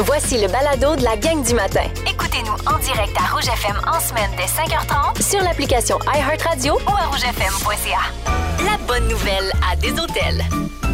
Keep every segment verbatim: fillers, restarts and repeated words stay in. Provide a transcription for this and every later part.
Voici le balado de la gang du matin. Écoutez-nous en direct à Rouge F M en semaine dès cinq heures trente sur l'application iHeartRadio ou à rouge f m point c a. La bonne nouvelle à des hôtels.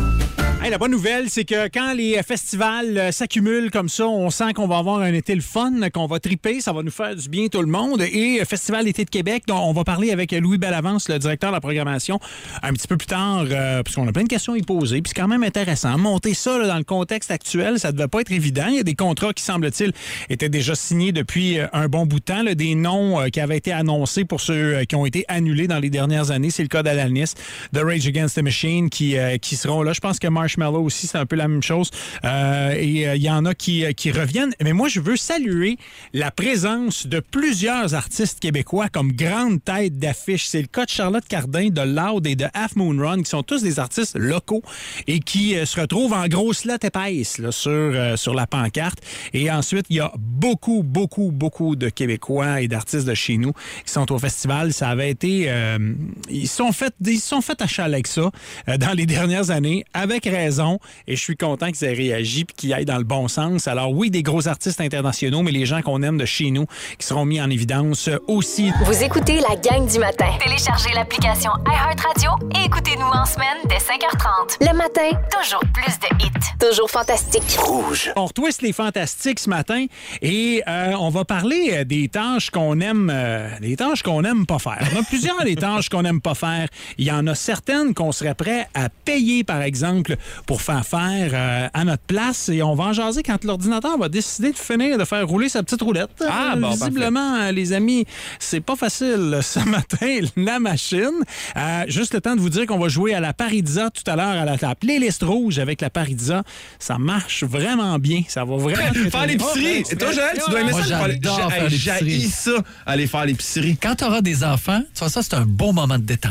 Hey, la bonne nouvelle, c'est que quand les festivals euh, s'accumulent comme ça, on sent qu'on va avoir un été le fun, qu'on va triper, ça va nous faire du bien tout le monde. Et euh, Festival d'été de Québec, dont on va parler avec Louis Bellavance, le directeur de la programmation, un petit peu plus tard, euh, parce qu'on a plein de questions à y poser. Puis c'est quand même intéressant. Monter ça là, dans le contexte actuel, ça ne devait pas être évident. Il y a des contrats qui, semble-t-il, étaient déjà signés depuis euh, un bon bout de temps. Là, des noms euh, qui avaient été annoncés pour ceux euh, qui ont été annulés dans les dernières années. C'est le cas d'Alanis, de Rage Against the Machine, qui, euh, qui seront là. Je pense que Marshmallow aussi, c'est un peu la même chose. Euh, et il euh, y en a qui, euh, qui reviennent. Mais moi, je veux saluer la présence de plusieurs artistes québécois comme grande tête d'affiche. C'est le cas de Charlotte Cardin, de Loud et de Half Moon Run, qui sont tous des artistes locaux et qui euh, se retrouvent en grosse lettre épaisse là, sur, euh, sur la pancarte. Et ensuite, il y a beaucoup, beaucoup, beaucoup de Québécois et d'artistes de chez nous qui sont au festival. Ça avait été... Euh, ils se sont fait, ils se sont fait à chale avec ça euh, dans les dernières années, avec raison. Et je suis content qu'ils aient réagi et qu'ils aillent dans le bon sens. Alors oui, des gros artistes internationaux, mais les gens qu'on aime de chez nous qui seront mis en évidence aussi. Vous écoutez la gang du matin. Téléchargez l'application iHeartRadio et écoutez-nous en semaine dès cinq heures trente. Le matin, toujours plus de hits. Toujours fantastique. Rouge. On retwist les fantastiques ce matin et euh, on va parler des tâches qu'on aime, euh, des tâches qu'on aime pas faire. Il y en a plusieurs des tâches qu'on aime pas faire. Il y en a certaines qu'on serait prêt à payer, par exemple, pour faire faire euh, à notre place. Et on va en jaser quand l'ordinateur va décider de finir de faire rouler sa petite roulette. Ah, euh, bon, visiblement, euh, les amis, c'est pas facile ce matin, la machine. Euh, juste le temps de vous dire qu'on va jouer à la Parizza tout à l'heure à la, la playlist rouge avec la Parizza. Ça marche vraiment bien. Ça va vraiment... Faire l'épicerie! Et toi, Joël, tu dois aimer Moi, ça. j'adore faire l'épicerie. J'haïs ça, aller faire l'épicerie. Quand tu auras des enfants, tu vois, ça, c'est un beau moment de détente.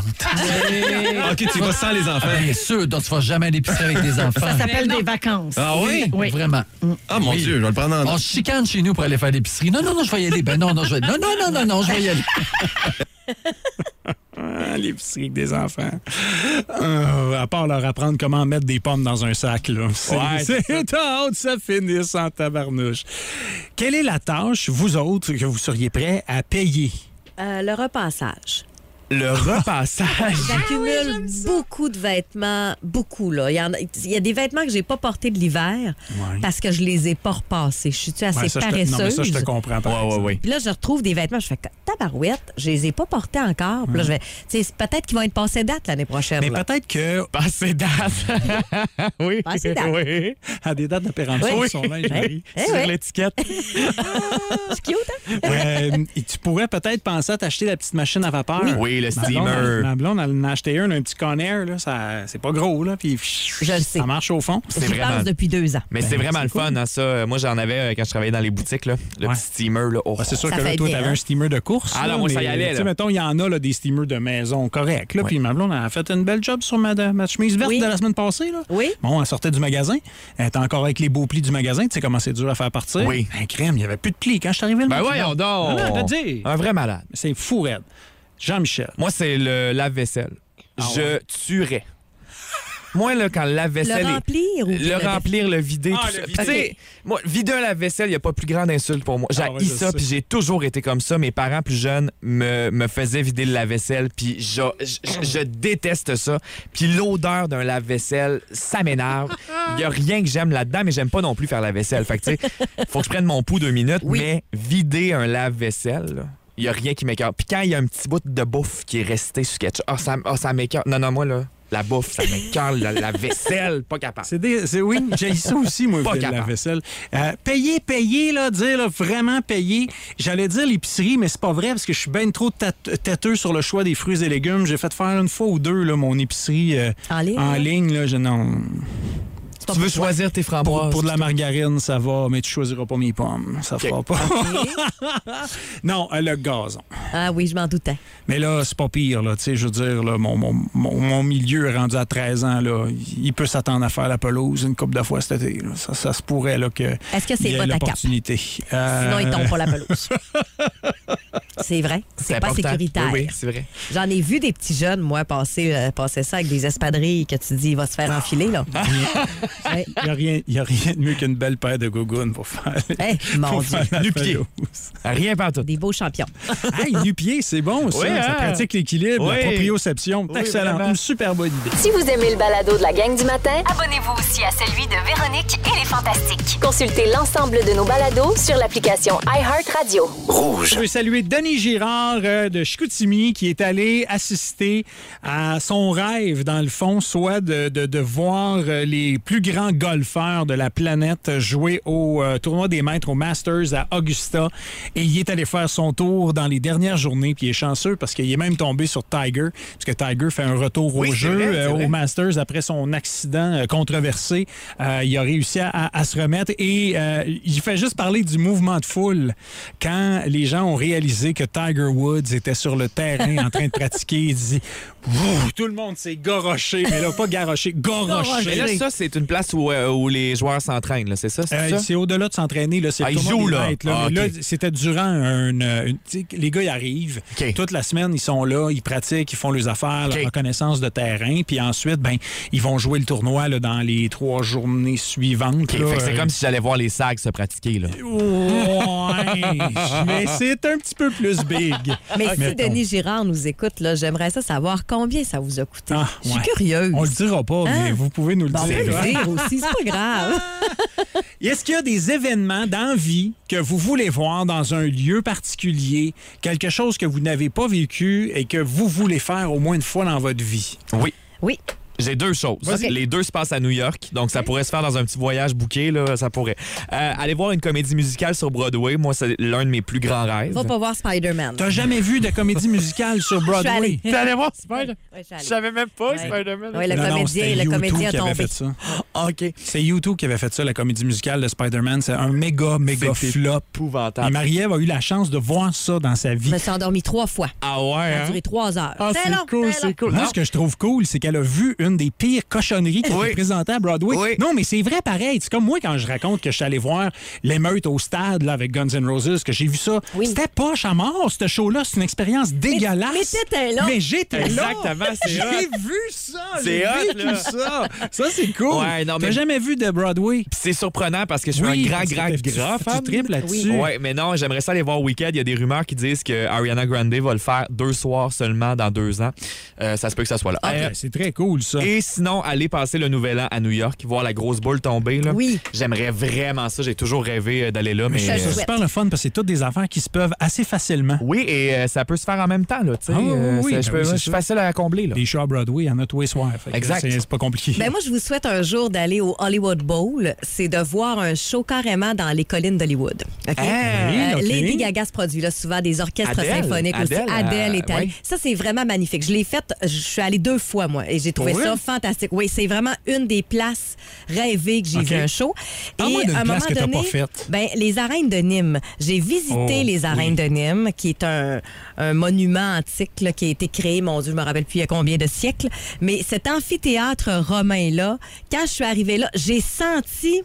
OK, tu vas sans les enfants. Bien sûr, donc tu vas jamais à l'épicerie avec des enfants. Ça s'appelle des vacances. Ah oui? Oui. Vraiment. Ah, mon Oui. Dieu, je vais le prendre en... On se chicane chez nous pour aller faire l'épicerie. Non, non, non, je vais y aller. Ben non, non, je vais... Non, non, non, non, non, je vais y aller. Ah, l'épicerie avec des enfants. Euh, à part leur apprendre comment mettre des pommes dans un sac, là. C'est, Ouais, c'est, c'est c'est hâte, ça finisse en tabarnouche. Quelle est la tâche, vous autres, que vous seriez prêts à payer? Euh, le repassage. Le repassage. J'accumule beaucoup de vêtements, beaucoup, là. Il y, en a, il y a des vêtements que j'ai pas portés de l'hiver Ouais. parce que je les ai pas repassés. Je suis-tu assez Ouais, ça, je te, non, paresseuse? mais ça, je te comprends. Par Ouais, ouais, exemple. ouais. Puis là, je retrouve des vêtements, je fais tabarouette, je les ai pas portés encore. Puis là, je vais, tu sais, peut-être qu'ils vont être passés date l'année prochaine. Mais là. peut-être que... Passer date. oui, Passé date. oui. À des dates de péremption, Oui. son linge, Oui. Marie, Eh sur oui. l'étiquette. C'est cute, hein? Euh, et tu pourrais peut-être penser à t'acheter la petite machine à vapeur. Oui, le Ma blonde, steamer. Ma blonde, elle en a acheté un, un petit Conair, là, ça, c'est pas gros, là, puis Je le sais. ça marche au fond. C'est J'y vraiment... pense depuis deux ans. Mais Ben, c'est vraiment c'est le fun, cool. hein, ça. Moi, j'en avais euh, quand je travaillais dans les boutiques, là, le Ouais. petit steamer. Là. Oh. Ah, c'est sûr Ça que là, fait toi, bien, t'avais hein? un steamer de course. Ah, là, non, moi, ça mais, y allait, tu sais, là. mettons, il y en a là, des steamers de maison corrects. Là, Ouais. Puis ma blonde a fait une belle job sur ma, ma chemise verte Oui. de la semaine passée. Là. Oui. Bon, elle sortait du magasin. Elle était encore avec les beaux plis du magasin. Tu sais comment c'est dur à faire partir? Oui. Un crème, il n'y avait plus de plis. Quand je suis arrivé, le Ben matin, voyons donc. Non, non, te dire. Un vrai malade. C'est fou, raide. Jean-Michel. Moi, c'est le lave-vaisselle. Ah je ouais? tuerais. Moi, là, quand le lave-vaisselle Le est- remplir ou Le remplir, le vider, Ah, tout le ça. vider. Puis, tu sais, moi, vider un lave-vaisselle, il n'y a pas plus grande insulte pour moi. J'ai Ah ouais, je ça, sais. puis j'ai toujours été comme ça. Mes parents plus jeunes me, me faisaient vider le lave-vaisselle, puis je, je, je déteste ça. Puis l'odeur d'un lave-vaisselle, ça m'énerve. Il n'y a rien que j'aime là-dedans, mais j'aime pas non plus faire la vaisselle. Fait que, tu sais, faut que je prenne mon pouls deux minutes, Oui. mais vider un lave-vaisselle, là, il n'y a rien qui m'écœure. Puis quand il y a un petit bout de bouffe qui est resté sur quelque chose, ah, ça, ah, ça m'écœure. Non, non, moi, là, la bouffe, ça m'écœure. la, la vaisselle, pas capable. C'est des, c'est, oui, j'ai ça aussi, moi, Pas vider la capable. vaisselle. Euh, payer, payer, là, dire là, vraiment payer. J'allais dire l'épicerie, mais c'est pas vrai parce que je suis bien trop tête- têteux sur le choix des fruits et légumes. J'ai fait faire une fois ou deux là, mon épicerie euh, En ligne, En là? ligne, là, je, non. C'est Tu veux choisir tes framboises? Pour, pour de la margarine, ça va, mais tu choisiras pas mes pommes. Ça fera pas. Non, euh, le gazon. Ah oui, je m'en doutais. Mais là, c'est pas pire, là. Tu sais, je veux dire, là, mon, mon, mon, mon milieu est rendu à treize ans, là. Il peut s'attendre à faire la pelouse une couple de fois cet été, là. Ça, ça se pourrait, là, que. Est-ce que c'est il y ait pas ta cape? l'opportunité. Euh, Sinon, ils tombent pas la pelouse. C'est vrai. C'est, C'est pas important. sécuritaire. Oui, oui, c'est vrai. J'en ai vu des petits jeunes, moi, passer, euh, passer ça avec des espadrilles que tu dis, il va se faire enfiler, là. Ouais. Il n'y a, rien- y a rien de mieux qu'une belle paire de gougounes pour faire, Hey, mon pour Dieu. faire la Nu-pied. pelouse. Rien pas tout. Des beaux champions. Hey, nu-pied, c'est bon, ça. Oui, Ça hein? pratique l'équilibre, Oui. la proprioception. Oui, Excellent. vraiment. Une super bonne idée. Si vous aimez le balado de la gang du matin, abonnez-vous aussi à celui de Véronique et les Fantastiques. Consultez l'ensemble de nos balados sur l'application iHeartRadio. Je veux saluer Denis Girard euh, de Chicoutimi qui est allé assister à son rêve, dans le fond, soit de, de, de voir euh, les plus grands golfeurs de la planète jouer au euh, tournoi des maîtres, au Masters à Augusta. Et il est allé faire son tour dans les dernières journées. Puis il est chanceux parce qu'il est même tombé sur Tiger, parce que Tiger fait un retour Oui, au c'est jeu vrai, c'est euh, vrai. au Masters après son accident euh, controversé. Euh, il a réussi à, à se remettre et euh, il fait juste parler du mouvement de foule quand les gens ont réalisé que Tiger Woods était sur le terrain en train de pratiquer. Il dit Ouh, tout le monde s'est garoché, mais là, pas garoché, garoché. Mais là, ça, c'est une place où, euh, où les joueurs s'entraînent, là, c'est ça? C'est Euh, ça? c'est au-delà de s'entraîner. Là, c'est Ah, le ils tournoi jouent, des là. maîtres, là. Ah, Mais ok. là, c'était durant un... une- tu sais, les gars, ils arrivent. OK. Toute la semaine, ils sont là, ils pratiquent, ils font leurs affaires, OK. leur reconnaissance de terrain. Puis ensuite, ben, ils vont jouer le tournoi là, dans les trois journées suivantes. OK, là. fait que c'est Euh, comme si j'allais voir les sags se pratiquer, là. Ouais, mais c'est un petit peu plus big. Mais si Mettons. Denis Girard nous écoute, là, j'aimerais ça savoir combien ça vous a coûté. Ah, Je suis ouais. curieuse. On le dira pas, mais Hein? vous pouvez nous le Bon, on dire. peut hein. le dire aussi, c'est pas grave. Est-ce qu'il y a des événements d'envie que vous voulez voir dans un lieu particulier, quelque chose que vous n'avez pas vécu et que vous voulez faire au moins une fois dans votre vie? Oui. Oui. J'ai deux choses. Vas-y. Les deux se passent à New York, donc ça pourrait se faire dans un petit voyage booké, là, ça pourrait. Euh, aller voir une comédie musicale sur Broadway, moi, c'est l'un de mes plus grands rêves. Va pas voir Spider-Man. T'as jamais vu de comédie musicale sur Broadway? allée. T'es allé voir Spider? Ouais, je suis allée. Je savais même pas, Ouais. Spider-Man. Oui, le Non, non, comédien, c'était le U deux comédien a qui avait tombé. fait ça. OK. C'est U deux qui avait fait ça, la comédie musicale de Spider-Man. C'est un méga, méga C'était flop. Et épouvantable. Marie-Ève a eu la chance de voir ça dans sa vie. Je me suis endormie trois fois. Ah ouais, Ça a hein? duré trois heures. Ah, c'est long, cool, très c'est long. cool. Moi, Non. ce que je trouve cool, c'est qu'elle a vu une des pires cochonneries qui Oui. était présentée à Broadway. Oui. Non, mais c'est vrai pareil. C'est comme moi quand je raconte que je suis allé voir l'émeute au stade là, avec Guns N' Roses, que j'ai vu ça. Oui. C'était poche à mort, ce show-là. C'est une expérience dégueulasse. mais t'étais là. Mais j'étais là. Exactement, c'est J'ai hot. vu ça. C'est J'ai hot, vécu là. ça. Ça, c'est cool. Ouais, non, T'as mais- jamais vu de Broadway? Puis c'est surprenant parce que je suis Oui, un grand, parce que grand, tu- grand tu fan. tripes là-dessus. Oui. Ouais, mais non, j'aimerais ça aller voir Weekend. Il y a des rumeurs qui disent que Ariana Grande va le faire deux soirs seulement dans deux ans. Euh, ça se peut que ça soit là. Ah, Euh, c'est très cool, ça. Et sinon, aller passer le nouvel an à New York, voir la grosse boule tomber. Là. Oui. J'aimerais vraiment ça. J'ai toujours rêvé euh, d'aller là. Mais, je te euh, le C'est souhaite. super le fun parce que c'est toutes des affaires qui se peuvent assez facilement. oui, et euh, ça peut se faire en même temps. Là, tu sais. Ah, oui, Euh, oui, ça- ben je, peux- oui, c'est je suis ça. facile à combler. Là. Les shows à Broadway, il y en a tous les soirs. Fait que Exact. C'est c'est pas compliqué. Ben moi, je vous souhaite un jour d'aller au Hollywood Bowl. C'est de voir un show carrément dans les collines d'Hollywood. OK? Ah, oui, Euh, OK. Lady Gaga se produit là, souvent des orchestres Adèle. symphoniques aussi. Adèle, Adèle euh, est allée. ouais. Ça, c'est vraiment magnifique. Je l'ai faite, je suis allée deux fois, moi, et j'ai trouvé Pour ça vrai? fantastique. Oui, c'est vraiment une des places rêvées que j'ai OK. vu un show. Parle-moi d'une à un place moment que t'as donné, pas faite. ben, les arènes de Nîmes. J'ai visité Oh, les arènes oui. de Nîmes, qui est un, un monument antique là, qui a été créé, mon Dieu, je me rappelle plus il y a combien de siècles. Mais cet amphithéâtre romain-là, quand je suis arrivée là, j'ai senti...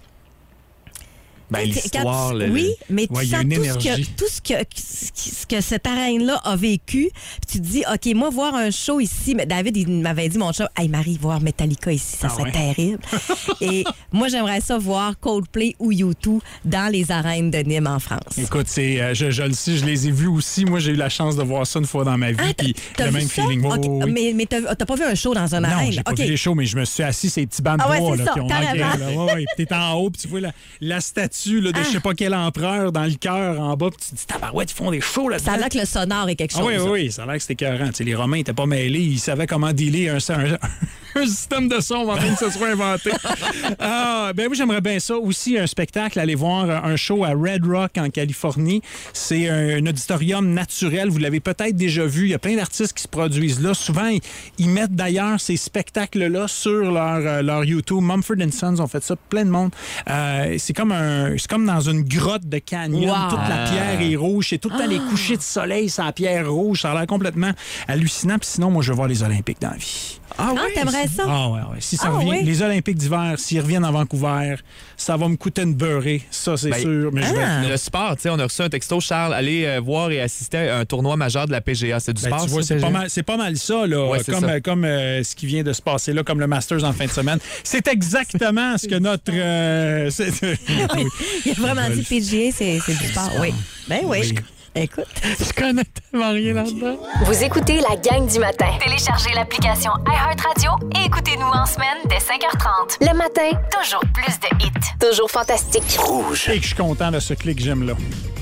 Ben, Tu sais, l'histoire. quand tu- le- le- Oui, mais Ouais, tu il y a sens une tout, ce que, énergie. tout ce que, ce qui- ce que cette arène-là a vécu. Puis tu te dis, OK, moi, voir un show ici, mais David, il m'avait dit, mon chat, hey Marie, voir Metallica ici, ça Ah serait ouais. terrible. Et moi, j'aimerais ça voir Coldplay ou U deux dans les arènes de Nîmes en France. Écoute, c'est, euh, je, je le sais, je les ai vus aussi. Moi, j'ai eu la chance de voir ça une fois dans ma vie. Ah, t'as- puis t'as le vu même ça? feeling. Oui, OK, oui, oui. Mais, mais t'as t'as pas vu un show dans une Non, arène? j'ai pas OK. vu les shows, mais je me suis assis ces petits bancs de Ah ouais, bois c'est là, ça, qui ont carrément. manqué, là. Ouais, ouais. Puis t'es en haut, puis tu vois la, la statue là, de Ah. je sais pas quel empereur dans le cœur en bas, puis tu te dis, tabarouette, ils font des shows là Ça a l'air que le sonore est quelque chose. Ah oui, oui, oui, ça a l'air que c'était écœurant. Tu sais, les Romains n'étaient pas mêlés, ils savaient comment dealer un, un, un système de son avant même que ça soit inventé. Ah, ben oui, j'aimerais bien ça. Aussi, un spectacle, aller voir un show à Red Rock en Californie. C'est un, un auditorium naturel. Vous l'avez peut-être déjà vu. Il y a plein d'artistes qui se produisent là. Souvent, ils, ils mettent d'ailleurs ces spectacles-là sur leur, euh, leur YouTube. Mumford and Sons ont fait ça, plein de monde. Euh, c'est comme un, c'est comme dans une grotte de canyon. Wow. Toute la pierre est rouge. C'est tout le temps les couchers de soleil sur la pierre rouge. Ça a l'air complètement hallucinant. Puis sinon, moi, je veux voir les Olympiques dans la vie. Ah, Ah, oui? t'aimerais ça? Ah ouais, ouais. Si ça Ah, revient, oui? les Olympiques d'hiver, s'ils reviennent à Vancouver, ça va me coûter une beurrée, ça c'est Ben, sûr. Mais je vais ah. être là. Le sport, tu sais, on a reçu un texto, Charles, aller euh, voir et assister à un tournoi majeur de la P G A. C'est du Ben, sport, tu vois, ça, c'est P G A? pas mal, c'est pas mal ça, là, Ouais, c'est comme, ça. euh, comme euh, ce qui vient de se passer là, comme le Masters en fin de semaine. C'est exactement ce que notre... euh, c'est- oui. Il a vraiment dit P G A, c'est c'est du sport. Oui. Ben oui. Oui. Écoute. Je connais tellement rien là-dedans. Vous écoutez la gang du matin. Téléchargez l'application iHeartRadio et écoutez-nous en semaine dès cinq heures trente. Le matin, toujours plus de hits. Toujours fantastique. Et que je suis content de ce clic j'aime-là.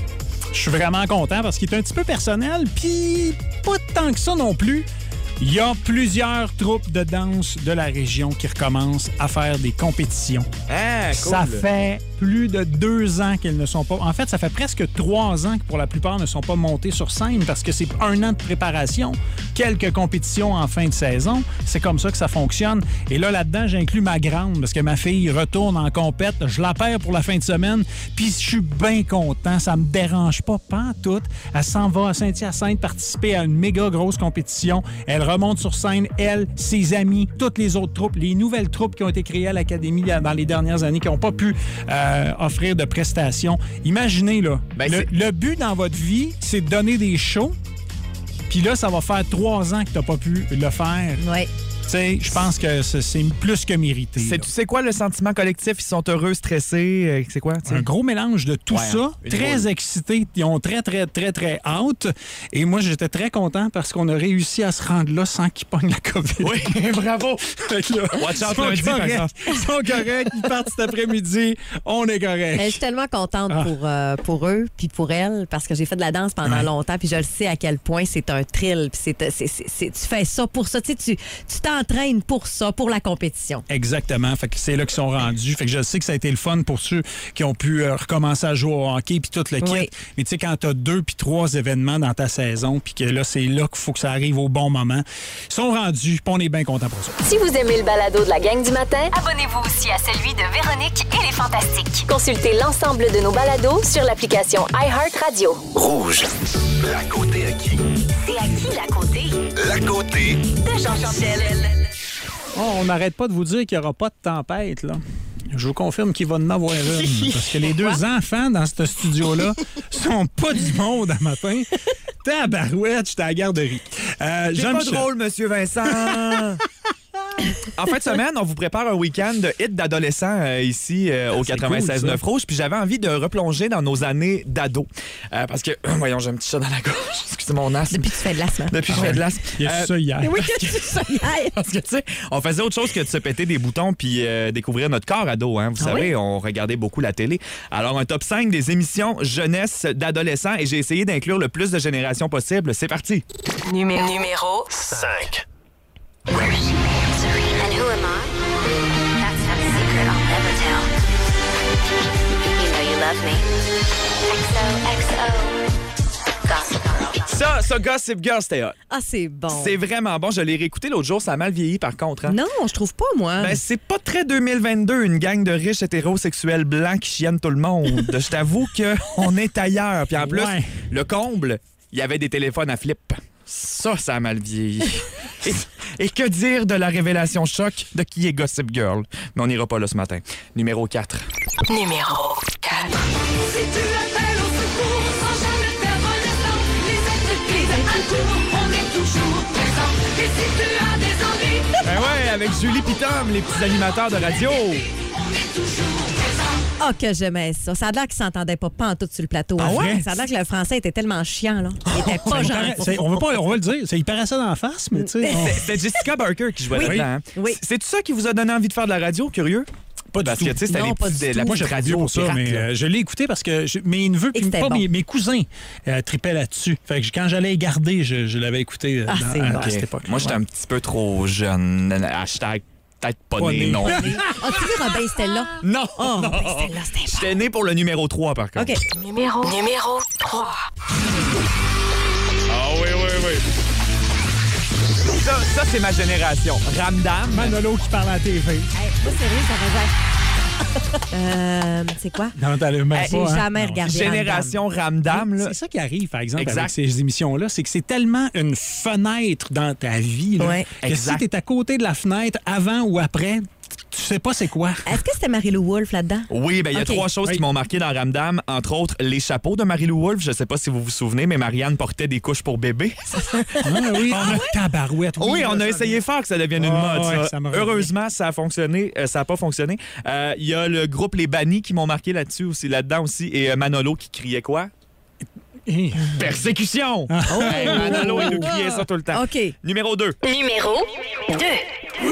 Je suis vraiment content parce qu'il est un petit peu personnel, puis pas tant que ça non plus. Il y a plusieurs troupes de danse de la région qui recommencent à faire des compétitions. Ah, cool. Ça fait plus de deux ans qu'elles ne sont pas... En fait, ça fait presque trois ans que pour la plupart ne sont pas montées sur scène parce que c'est un an de préparation, quelques compétitions en fin de saison. C'est comme ça que ça fonctionne. Et là, là-dedans, j'inclus ma grande parce que ma fille retourne en compète. Je la perds pour la fin de semaine, puis je suis bien content. Ça me dérange pas, pas en tout. Elle s'en va à Saint-Hyacinthe participer à une méga grosse compétition. Elle remonte sur scène, elle, ses amis, toutes les autres troupes, les nouvelles troupes qui ont été créées à l'Académie dans les dernières années, qui n'ont pas pu euh, offrir de prestations. Imaginez, là, Ben, le, c'est- le but dans votre vie, c'est de donner des shows, puis là, ça va faire trois ans que tu n'as pas pu le faire. Oui. Tu sais, je pense que c'est c'est plus que mérité. C'est, là. tu sais quoi, le sentiment collectif? Ils sont heureux, stressés. euh, C'est quoi? tu sais? Un gros mélange de tout Ouais, ça, hein. Une très drôle. excités, ils ont très, très, très, très hâte. Et moi, j'étais très content parce qu'on a réussi à se rendre là sans qu'ils pognent la COVID. Oui, bravo! Fait que là, Watch out ils sont lundi, par corrects. exemple. Ils sont corrects, ils partent cet après-midi, on est Mais je correct. suis tellement contente Ah. pour, euh, pour eux puis pour elles parce que j'ai fait de la danse pendant Ouais. longtemps puis je le sais à quel point c'est un thrill. Puis c'est, c'est, c'est- c'est- tu fais ça pour ça. Tu sais, tu tu t'entraînes pour ça, pour la compétition. Exactement. Fait que c'est là qu'ils sont rendus. Fait que je sais que ça a été le fun pour ceux qui ont pu euh, recommencer à jouer au hockey puis tout le kit. Oui. Mais tu sais, quand tu as deux puis trois événements dans ta saison puis que là, c'est là qu'il faut que ça arrive au bon moment, ils sont rendus puis on est bien content pour ça. Si vous aimez le balado de la gang du matin, abonnez-vous aussi à celui de Véronique et les Fantastiques. Consultez l'ensemble de nos balados sur l'application iHeartRadio. Rouge. La côté à qui? C'est à qui la côté? La côté. De Jean-Michel. Oh, on n'arrête pas de vous dire qu'il n'y aura pas de tempête, là. Je vous confirme qu'il va en avoir une. Parce que les deux enfants dans ce studio-là sont pas du monde à matin. Tabarouette, j'étais à la garderie. Euh, C'est pas Jean-Michel. drôle, Monsieur Vincent! En fin de semaine, on vous prépare un week-end de hits d'adolescents euh, ici euh, au c'est quatre-vingt-seize neuf cool, ça. Rouge. Puis j'avais envie de replonger dans nos années d'ado. Euh, parce que, voyons, j'ai un petit chat dans la gorge. Excusez mon asthme. Depuis que tu fais de l'asthme. Depuis que je fais de l'asthme. Il y a Euh, ça hier. Oui, que tu fais ça hier. Parce que, tu sais, on faisait autre chose que de se péter des boutons puis euh, découvrir notre corps ado. Hein. Vous Ah savez, oui? on regardait beaucoup la télé. Alors, un top cinq des émissions jeunesse d'adolescents et j'ai essayé d'inclure le plus de générations possible. C'est parti. Numéro, numéro cinq. And who am I? That's not a secret I'll never tell. You know you love me. X O X O. Gossip Girl. Ça, ça, Gossip Girl, c'était hot. Ah, c'est bon. C'est vraiment bon. Je l'ai réécouté l'autre jour. Ça a mal vieilli, par contre. Hein. Non, je trouve pas, moi. Ben, c'est pas très deux mille vingt-deux, une gang de riches hétérosexuels blancs qui chiennent tout le monde. Je t'avoue qu'on est ailleurs. Puis en plus, Ouais. le comble, il y avait des téléphones à flip. Ça, ça a mal vieilli. Et, et que dire de la révélation choc de qui est Gossip Girl? Mais on n'ira pas là ce matin. Numéro quatre. numéro quatre. Si tu appelles au secours sans jamais perdre l'espoir, les êtres qui à court, on est toujours présent. Et si tu as des envies, Ben ouais, avec Julie pis Tom, les petits animateurs de radio. on est toujours présent. Ah, que j'aimais ça. Ça a l'air qu'ils s'entendaient pas pantoute sur le plateau. Ah hein. ouais? Ça a l'air que le français était tellement chiant, là. Il était pas C'est- gentil. c'est- on, va pas, on va le dire, c'est il paraît ça dans la face, mais tu sais, on- C'était Jessica Barker qui jouait Oui. là-dedans. hein. Oui. C'est tout ça qui vous a donné envie de faire de la radio, curieux? pas du Parce tout. que, tu sais, c'était Non, les pas petits- du la tout. Moi, petite j'ai radio radio pour ça, pirate, mais là. euh, je l'ai écouté parce que je- mes neveux, puis Et c'était pas bon. mes, mes cousins, euh, tripaient là-dessus. Fait que quand j'allais garder, je, je l'avais écouté euh, Ah, dans- c'est à, bon. à cette époque. Moi, j'étais un petit peu trop jeune. Hashtag peut-être pas, Pas né, né. non. As-tu vu Robin Stella? Non! Oh, non. Robin Stella, c'était bon. J'étais né pour le numéro trois, par contre. OK. Numéro, numéro trois. Ah oui, oui, oui. Ça, ça c'est ma génération. Ramdam. Manolo qui parle à la T V. Hey, pas sérieux, ça faisait... Euh, c'est quoi? Non, t'as le même J'ai pas, hein? jamais Non. regardé. Génération Ramdam, là. C'est ça qui arrive, par exemple, Exact. avec ces émissions-là, c'est que c'est tellement une fenêtre dans ta vie là, Ouais. que Exact. si t'es à côté de la fenêtre avant ou après, tu sais pas c'est quoi. Est-ce que c'était Marie-Lou Wolfe là-dedans? Oui, ben il y a OK. trois choses Oui. qui m'ont marqué dans Ramdam, entre autres les chapeaux de Marie-Lou Wolfe. Je sais pas si vous vous souvenez, mais Marianne portait des couches pour bébé. Ah oui, on a tabarouette. Oui, on là, a ça essayé fort que ça devienne une Ah, mode. ouais, ça. ça me revient. Heureusement, ça a fonctionné. Euh, ça n'a pas fonctionné. Euh, Il y a le groupe Les Bannis qui m'ont marqué là-dessus aussi, là-dedans aussi, et euh, Manolo qui criait quoi? Hey. Persécution! Hey, Manolo, il nous criait ça tout le temps. OK. Numéro deux. Numéro deux.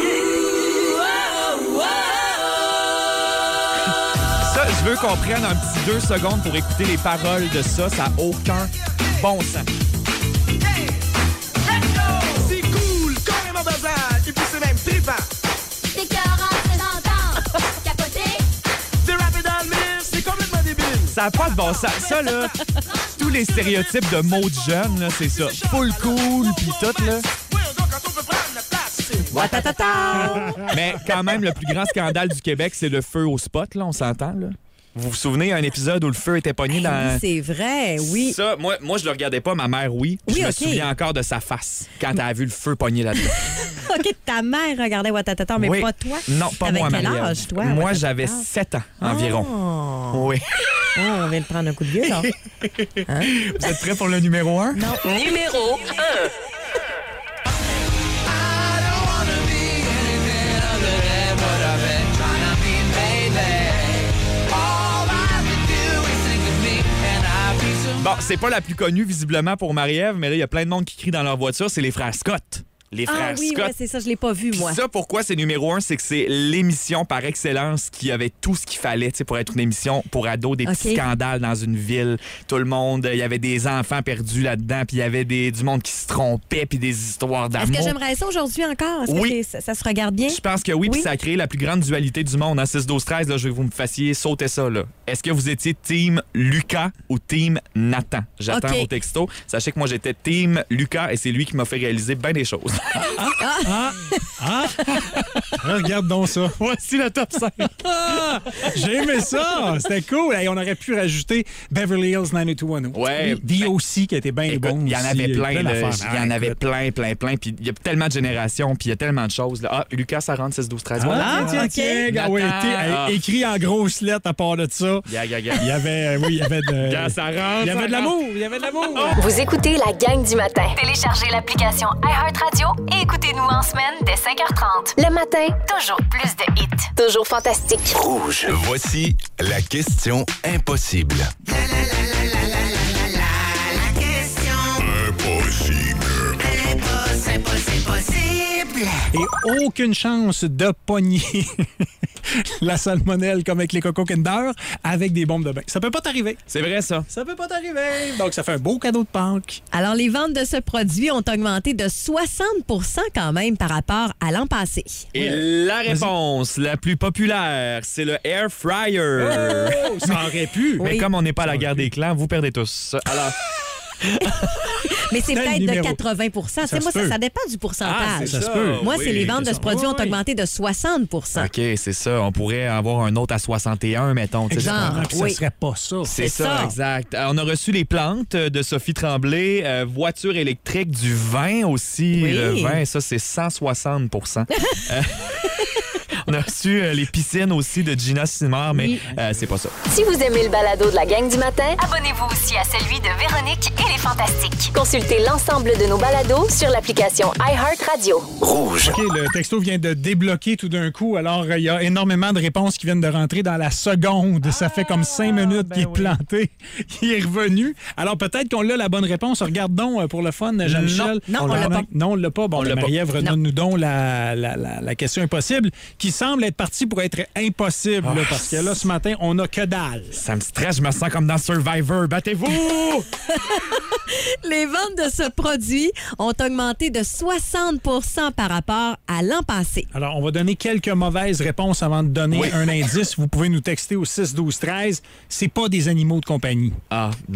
Ça, je veux qu'on prenne un petit deux secondes pour écouter les paroles de ça. Ça n'a aucun bon sens. C'est cool, carrément bazar, et puis c'est même trippant. T'es cœur représentant. Capoté. C'est rappé dans le mille, c'est complètement débile. Ça n'a pas de bon sens. Ça, là, tous les stéréotypes de mots de jeunes, là, c'est ça. Full cool, puis tout, là. Oui, donc quand on peut prendre la place, c'est... Watatata! Mais quand même, le plus grand scandale du Québec, c'est le feu au spot, là, on s'entend, là. Vous vous souvenez, il y a un épisode où le feu était pogné dans... Oui, c'est vrai, oui. Ça, moi, moi, je le regardais pas, ma mère, oui. Oui, je me OK. souviens encore de sa face quand elle a vu le feu pogné là-dedans. OK, ta mère regardait Watatata, mais Oui. pas toi. Non, pas Avec moi, quel Marie-Ève. âge, toi, Moi, Watatata? j'avais sept ans environ. Oh. Oui. Oh, on vient de prendre un coup de vieux, là. Vous êtes prêts pour le numéro un? Non. Numéro un. Bon, c'est pas la plus connue, visiblement, pour Marie-Ève, mais là, il y a plein de monde qui crie dans leur voiture. C'est les frères Scott. Les Ah frères oui, Scott. ouais, c'est ça, je l'ai pas vu, Puis moi. ça, pourquoi c'est numéro un, c'est que c'est l'émission par excellence qui avait tout ce qu'il fallait, tu sais, pour être une émission pour ados, des petits OK. scandales dans une ville. Tout le monde, il y avait des enfants perdus là-dedans, puis il y avait des, du monde qui se trompait, puis des histoires Est-ce d'amour. que j'aimerais ça aujourd'hui encore? Est-ce Oui. que c'est- ça, ça se regarde bien? Je pense que oui, puis Oui. ça a créé la plus grande dualité du monde. En six douze treize, là, je veux que vous me fassiez sauter ça. Là. Est-ce que vous étiez team Lucas ou team Nathan? J'attends OK. vos textos. Sachez que moi, j'étais team Lucas et c'est lui qui m'a fait réaliser bien des choses. Ah! Ah! Regarde donc ça. Voici le top cinq. Ah! J'ai aimé ça. C'était cool. Hey, on aurait pu rajouter Beverly Hills neuf deux un zéro. Ouais. D O C qui était bien Écoute, bon. il y en aussi. avait plein, là. d'affaires. Il y en Ah, avait écoute. plein, plein, plein. Puis il y a tellement de générations, puis il y a tellement de choses. Là. Ah, Lucas, ça rentre six douze treize. Voilà. Ah, tiens, OK. tiens. Ah, oui, Nathan. t'es- hey, Ah. écrit en grosses lettres à part de ça. Yeah, yeah, yeah. Il y avait, euh, oui, il y avait de. Quand ça rentre, Il y avait ça de rentre. l'amour. Il y avait de l'amour. Vous écoutez la gang du matin. Téléchargez l'application iHeartRadio et écoutez-nous en semaine dès cinq heures trente. Le matin, toujours plus de hits. Toujours fantastique. Rouge. Voici la question impossible. Et aucune chance de pogner la salmonelle comme avec les Coco Kinder avec des bombes de bain. Ça peut pas t'arriver. C'est vrai, ça. Ça peut pas t'arriver. Donc, ça fait un beau cadeau de Pâques. Alors, les ventes de ce produit ont augmenté de soixante pour cent quand même par rapport à l'an passé. Et la réponse la plus populaire, c'est le air fryer. Oh, ça aurait pu. Mais Oui. comme on n'est pas à la guerre des clans, vous perdez tous. Alors, Mais c'est Tel peut-être de numéro. quatre-vingts pour cent. Tu sais, Ça moi, se ça, peut. ça dépend du Ah, pourcentage. ça se peut. Moi, Oui, c'est les ventes de c'est ce ça. produit Oui, ont oui. augmenté de soixante pour cent. OK, c'est ça. On pourrait avoir un autre à soixante et un, mettons. tu sais. Genre. Puis oui. Ça serait pas ça. C'est C'est ça, ça. exact. Euh, On a reçu les plantes de Sophie Tremblay, euh, voiture électrique, du vin aussi. Oui. Le vin, ça, c'est cent soixante pour cent. Euh, On a reçu euh, les piscines aussi de Gina Simard, mais Oui. euh, c'est pas ça. Si vous aimez le balado de la gang du matin, abonnez-vous aussi à celui de Véronique et les Fantastiques. Consultez l'ensemble de nos balados sur l'application iHeartRadio. Rouge. OK, le texto vient de débloquer tout d'un coup. Alors, euh, il y a énormément de réponses qui viennent de rentrer dans la seconde. Ça fait comme cinq minutes qu'il est planté. Il est revenu. Alors, peut-être qu'on a la bonne réponse. Regarde donc euh, pour le fun, Jean-Michel. Non, on l'a pas. Non, on l'a pas. Bon, On ben, l'a pas. Marie-Ève, Non. redonne-nous donc la, la, la, la question impossible qui semble être partie pour être impossible. là, parce que là, ce matin, on a que dalle. Ça me stresse, je me sens comme dans Survivor. Battez-vous! Les ventes de ce produit ont augmenté de soixante pour cent par rapport à l'an passé. Alors, on va donner quelques mauvaises réponses avant de donner Oui. un indice. Vous pouvez nous texter au six douze treize. C'est pas des animaux de compagnie. Ah, non.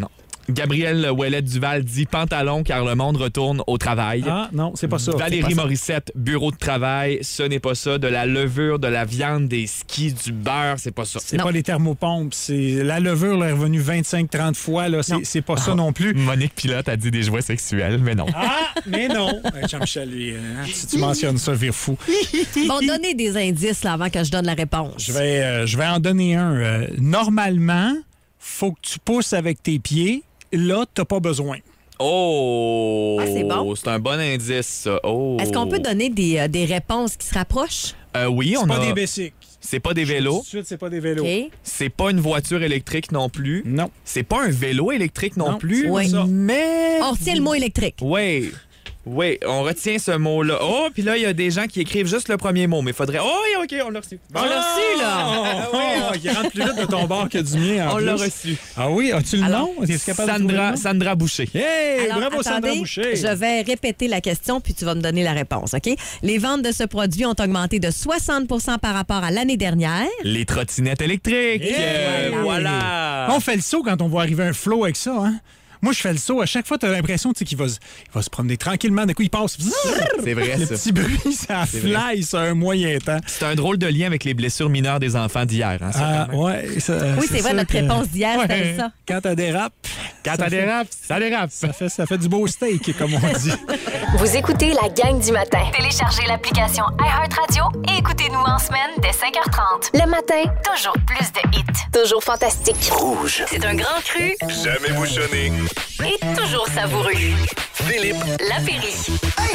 Gabriel Ouellet-Duval dit pantalon car le monde retourne au travail. Ah, non, c'est pas ça. Valérie C'est pas ça. Morissette, bureau de travail, ce n'est pas ça. De la levure, de la viande, des skis, du beurre, c'est pas ça. C'est Non. pas les thermopompes. C'est la levure, là, est revenue vingt-cinq trente fois. Là. C'est, c'est pas ça non plus. Monique Pilote a dit des jouets sexuels, mais non. Ah, mais non. Ben, Jean-Michel, lui, hein, si tu mentionnes ça, vire fou. Bon, donnez des indices là, avant que je donne la réponse. Je vais, euh, je vais en donner un. Euh, normalement, faut que tu pousses avec tes pieds. Là, t'as pas besoin. Oh! Ah, c'est bon. C'est un bon indice, ça. Oh. Est-ce qu'on peut donner des, euh, des réponses qui se rapprochent? Euh, oui, C'est on pas a... des bicycles. C'est pas des Tout vélos. de suite, c'est pas des vélos. OK. C'est pas une voiture électrique non plus. Non. C'est pas un vélo électrique non, Non, plus. c'est pas ça. Mais... On retient le mot électrique. Oui. Oui, on retient ce mot-là. Oh, puis là, il y a des gens qui écrivent juste le premier mot, mais il faudrait... Oh, oui, OK, on l'a reçu. On l'a reçu, là. Ah, oui, ah, il rentre plus vite de ton bord que du mien. En On plus. l'a reçu. Ah oui, as-tu le Alors, nom? Es-tu capable de trouver le Sandra, nom? Sandra Boucher. Hey, Alors, bravo Sandra attendez, Boucher. je vais répéter la question, puis tu vas me donner la réponse, OK? Les ventes de ce produit ont augmenté de soixante pour cent par rapport à l'année dernière. Les trottinettes électriques. Yeah! Euh, voilà. On fait le saut quand on voit arriver un flow avec ça, hein? Moi, je fais le saut. À chaque fois, tu as l'impression tu sais, qu'il va, se- il va se promener tranquillement. D'un coup, il passe. C'est vrai, Le ça. petit bruit, ça C'est fly sur un moyen temps. C'est un drôle de lien avec les blessures mineures des enfants d'hier. Hein, ça, Ah, quand même. ouais, ça- Oui, c'est vrai, sûr notre que- réponse d'hier, c'était ça. Quand t'as dérapes, Quand ça ça fait- dérape, ça dérape. ça fait, ça fait du beau steak, comme on dit. Vous écoutez la gang du matin. Téléchargez l'application iHeartRadio et écoutez-nous en semaine dès cinq heures trente. Le matin, toujours plus de hits. Toujours fantastique. Rouge. C'est un grand cru Jamais bouchonné. et toujours savoureux. Philippe. Lapéry.